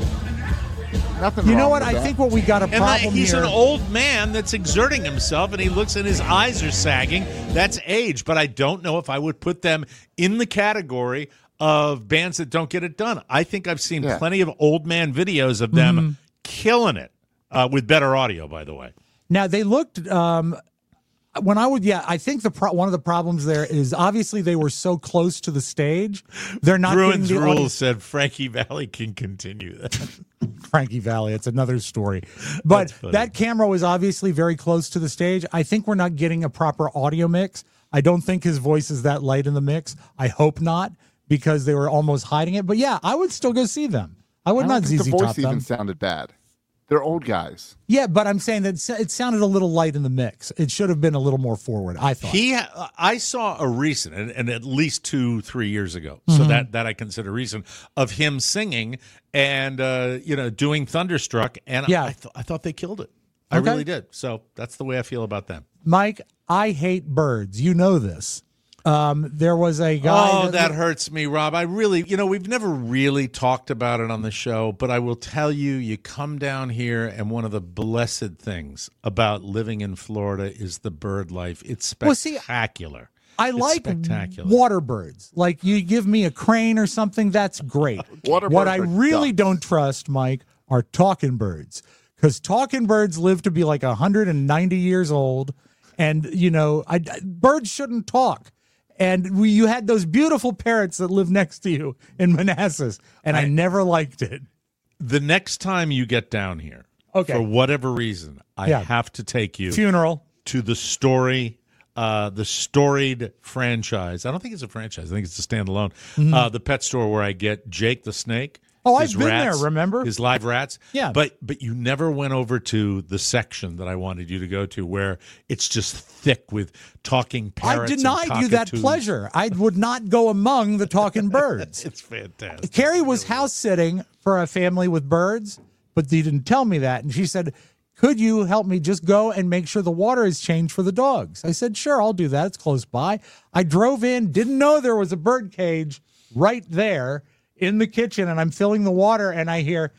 nothing You wrong know what? with I that. think what we got a And like, problem he's here. an old man that's exerting himself, and he looks and his eyes are sagging. That's age, but I don't know if I would put them in the category of bands that don't get it done. I think I've seen Yeah. plenty of old man videos of them Mm-hmm. killing it uh, with better audio, by the way. Now they looked um, when I would, yeah. I think the pro- one of the problems there is obviously they were so close to the stage. They're not Bruins getting the Rules audio- said Frankie Valli can continue that. Frankie Valli. It's another story. But funny. that camera was obviously very close to the stage. I think we're not getting a proper audio mix. I don't think his voice is that light in the mix. I hope not, because they were almost hiding it. But yeah, I would still go see them. I would I not don't think Z Z the voice Top even them. sounded bad. They're old guys. Yeah, but I'm saying that it sounded a little light in the mix. It should have been a little more forward, I thought. He, I saw a recent, and, and at least two, three years ago. Mm-hmm. So that that I consider recent of him singing and uh, you know doing Thunderstruck, and Yeah. I, th- I thought they killed it. I Okay. really did. So that's the way I feel about them. Mike, I hate birds. You know this. Um, there was a guy. Oh, that hurts me, Rob. I really, you know, we've never really talked about it on the show, but I will tell you, you come down here, and one of the blessed things about living in Florida is the bird life. It's Well, see, spectacular. I It's like spectacular. water birds. Like you give me a crane or something, that's great. Water what birds I are really ducks. don't trust, Mike, are talking birds. Because talking birds live to be like one hundred ninety years old. And, you know, I, I- birds shouldn't talk. And we, you had those beautiful parrots that live next to you in Manassas. And I, I- never liked it. The next time you get down here, Okay. for whatever reason, I Yeah. have to take you Funeral. to the story, uh, the storied franchise. I don't think it's a franchise. I think it's a standalone. Uh, the pet store where I get Jake the snake. Oh, I've his been there, rats, remember? his live rats? Yeah. But but you never went over to the section that I wanted you to go to, where it's just thick with talking I parrots. and denied you that cockatoos. pleasure. I would not go among the talking birds. It's fantastic. Carrie was house sitting for a family with birds, but they didn't tell me that. And she said, could you help me just go and make sure the water is changed for the dogs? I said, sure, I'll do that. It's close by. I drove in, didn't know there was a bird cage right there in the kitchen, and I'm filling the water, and I hear,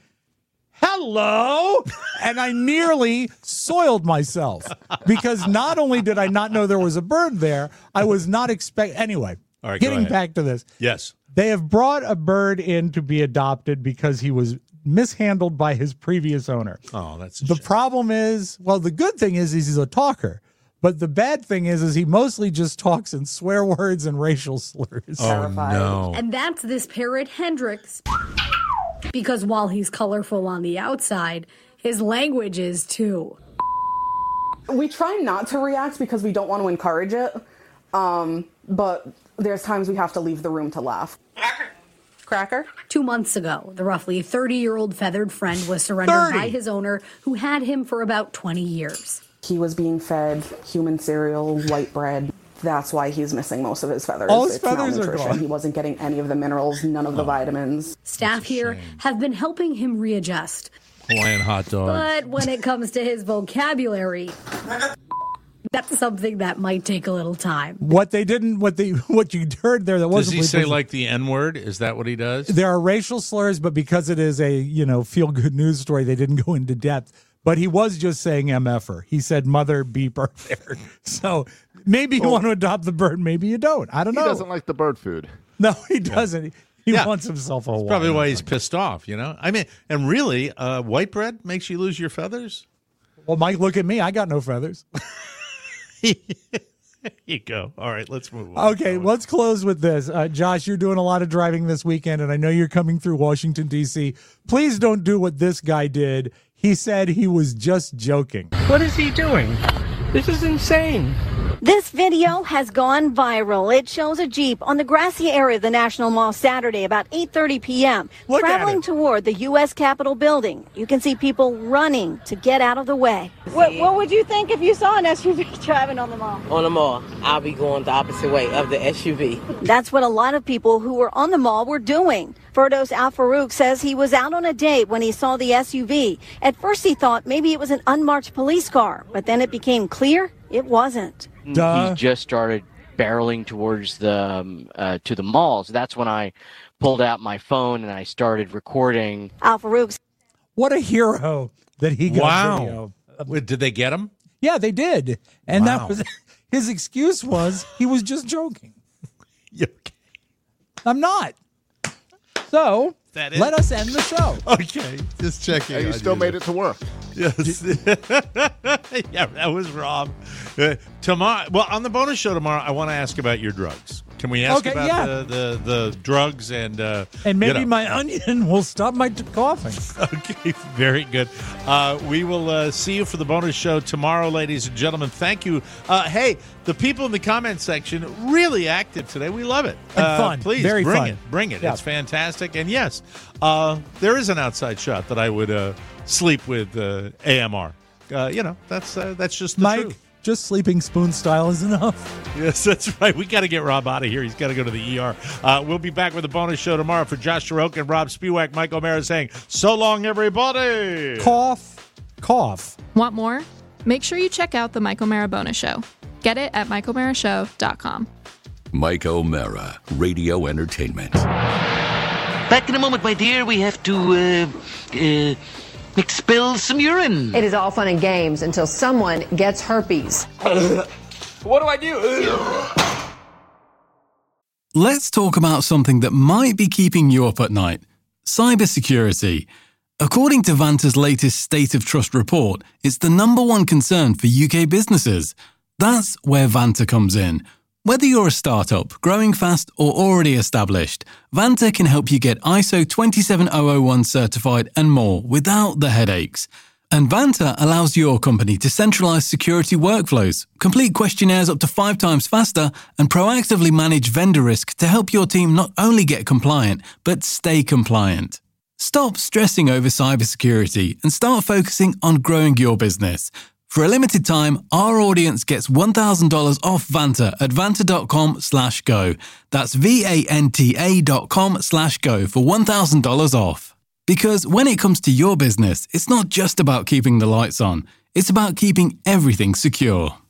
hello, and I nearly soiled myself because not only did I not know there was a bird there, I was not expect. Anyway, All right, go getting ahead. back to this. Yes. They have brought a bird in to be adopted because he was mishandled by his previous owner. Oh, that's a The shame. problem is, well, the good thing is, is he's a talker. But the bad thing is, is he mostly just talks in swear words and racial slurs. Oh, no. And that's this parrot Hendrix. Because while he's colorful on the outside, his language is too. We try not to react because we don't want to encourage it. Um, but there's times we have to leave the room to laugh. Cracker? Two months ago, the roughly thirty-year-old feathered friend was surrendered thirty by his owner, who had him for about twenty years. He was being fed human cereal, white bread. That's why he's missing most of his feathers. All his It's feathers are malnutrition. gone. He wasn't getting any of the minerals, none of the vitamins. Staff here have been helping him readjust. Hawaiian hot dog. But when it comes to his vocabulary, that's something that might take a little time. What they didn't, what they, what you heard there, that Does wasn't. he say was- like the N word? Is that what he does? There are racial slurs, but because it is a, you know, feel good news story, they didn't go into depth. but he was just saying M F er. He said mother beeper there. So maybe you Well, want to adopt the bird, maybe you don't. I don't He know. doesn't like the bird food. No, he doesn't. He Yeah. wants himself a That's Hawaiian. probably why he's pissed off, you know? I mean, and really, uh, white bread makes you lose your feathers? Well, Mike, look at me. I got no feathers. There you go. All right, let's move on. Okay, let's close with this. Uh, Josh, you're doing a lot of driving this weekend, and I know you're coming through Washington, D C. Please don't do what this guy did. He said he was just joking. What is he doing? This is insane. This video has gone viral. It shows a Jeep on the grassy area of the National Mall Saturday about eight thirty p.m. Look at traveling it. toward the U S Capitol building. You can see people running to get out of the way. What, what would you think if you saw an S U V driving on the mall? On the mall, I'll be going the opposite way of the S U V. That's what a lot of people who were on the mall were doing. Ferdos Al Farouk says he was out on a date when he saw the S U V. At first he thought maybe it was an unmarked police car, but then it became clear it wasn't. Duh. He just started barreling towards the um, uh, to the mall. So that's when I pulled out my phone and I started recording. Al Farouk. What a hero that he got Wow. video. Wait, did they get him? Yeah, they did. And Wow. that was his excuse was he was just joking. You okay? I'm not. So That is- let us end the show. Okay, just checking. And you on still you made there. it to work. Yes. Yeah, that was Rob. Uh, tomorrow, well, on the bonus show tomorrow, I want to ask about your drugs. Can we ask Okay, about yeah. the, the, the drugs and uh, And maybe you know. my onion will stop my t- coughing. Okay, very good. Uh, we will uh, see you for the bonus show tomorrow, ladies and gentlemen. Thank you. Uh, hey, the people in the comment section really active today. We love it. And Uh, fun. Please Very bring fun. it. Bring it. Yeah. It's fantastic. And yes, uh, there is an outside shot that I would uh, sleep with uh, A M R. Uh, you know, that's uh, that's just the Mike, truth. just sleeping spoon style is enough. Yes, that's right. We got to get Rob out of here. He's got to go to the E R. Uh, we'll be back with a bonus show tomorrow. For Josh Soroka and Rob Spiewak, Mike O'Mara saying, so long, everybody. Cough, cough. Want more? Make sure you check out the Mike O'Mara Bonus Show. Get it at mike o'mara show dot com. Mike O'Mara, Radio Entertainment. Back in a moment, my dear. We have to uh, uh, expel some urine. It is all fun and games until someone gets herpes. What do I do? Let's talk about something that might be keeping you up at night. Cybersecurity. According to Vanta's latest State of Trust report, it's the number one concern for U K businesses. That's where Vanta comes in. Whether you're a startup, growing fast, or already established, Vanta can help you get I S O twenty-seven thousand one certified and more without the headaches. And Vanta allows your company to centralize security workflows, complete questionnaires up to five times faster, and proactively manage vendor risk to help your team not only get compliant, but stay compliant. Stop stressing over cybersecurity and start focusing on growing your business. For a limited time, our audience gets one thousand dollars off Vanta at vanta.com slash go. That's V-A-N-T-A dot com slash go for one thousand dollars off. Because when it comes to your business, it's not just about keeping the lights on. It's about keeping everything secure.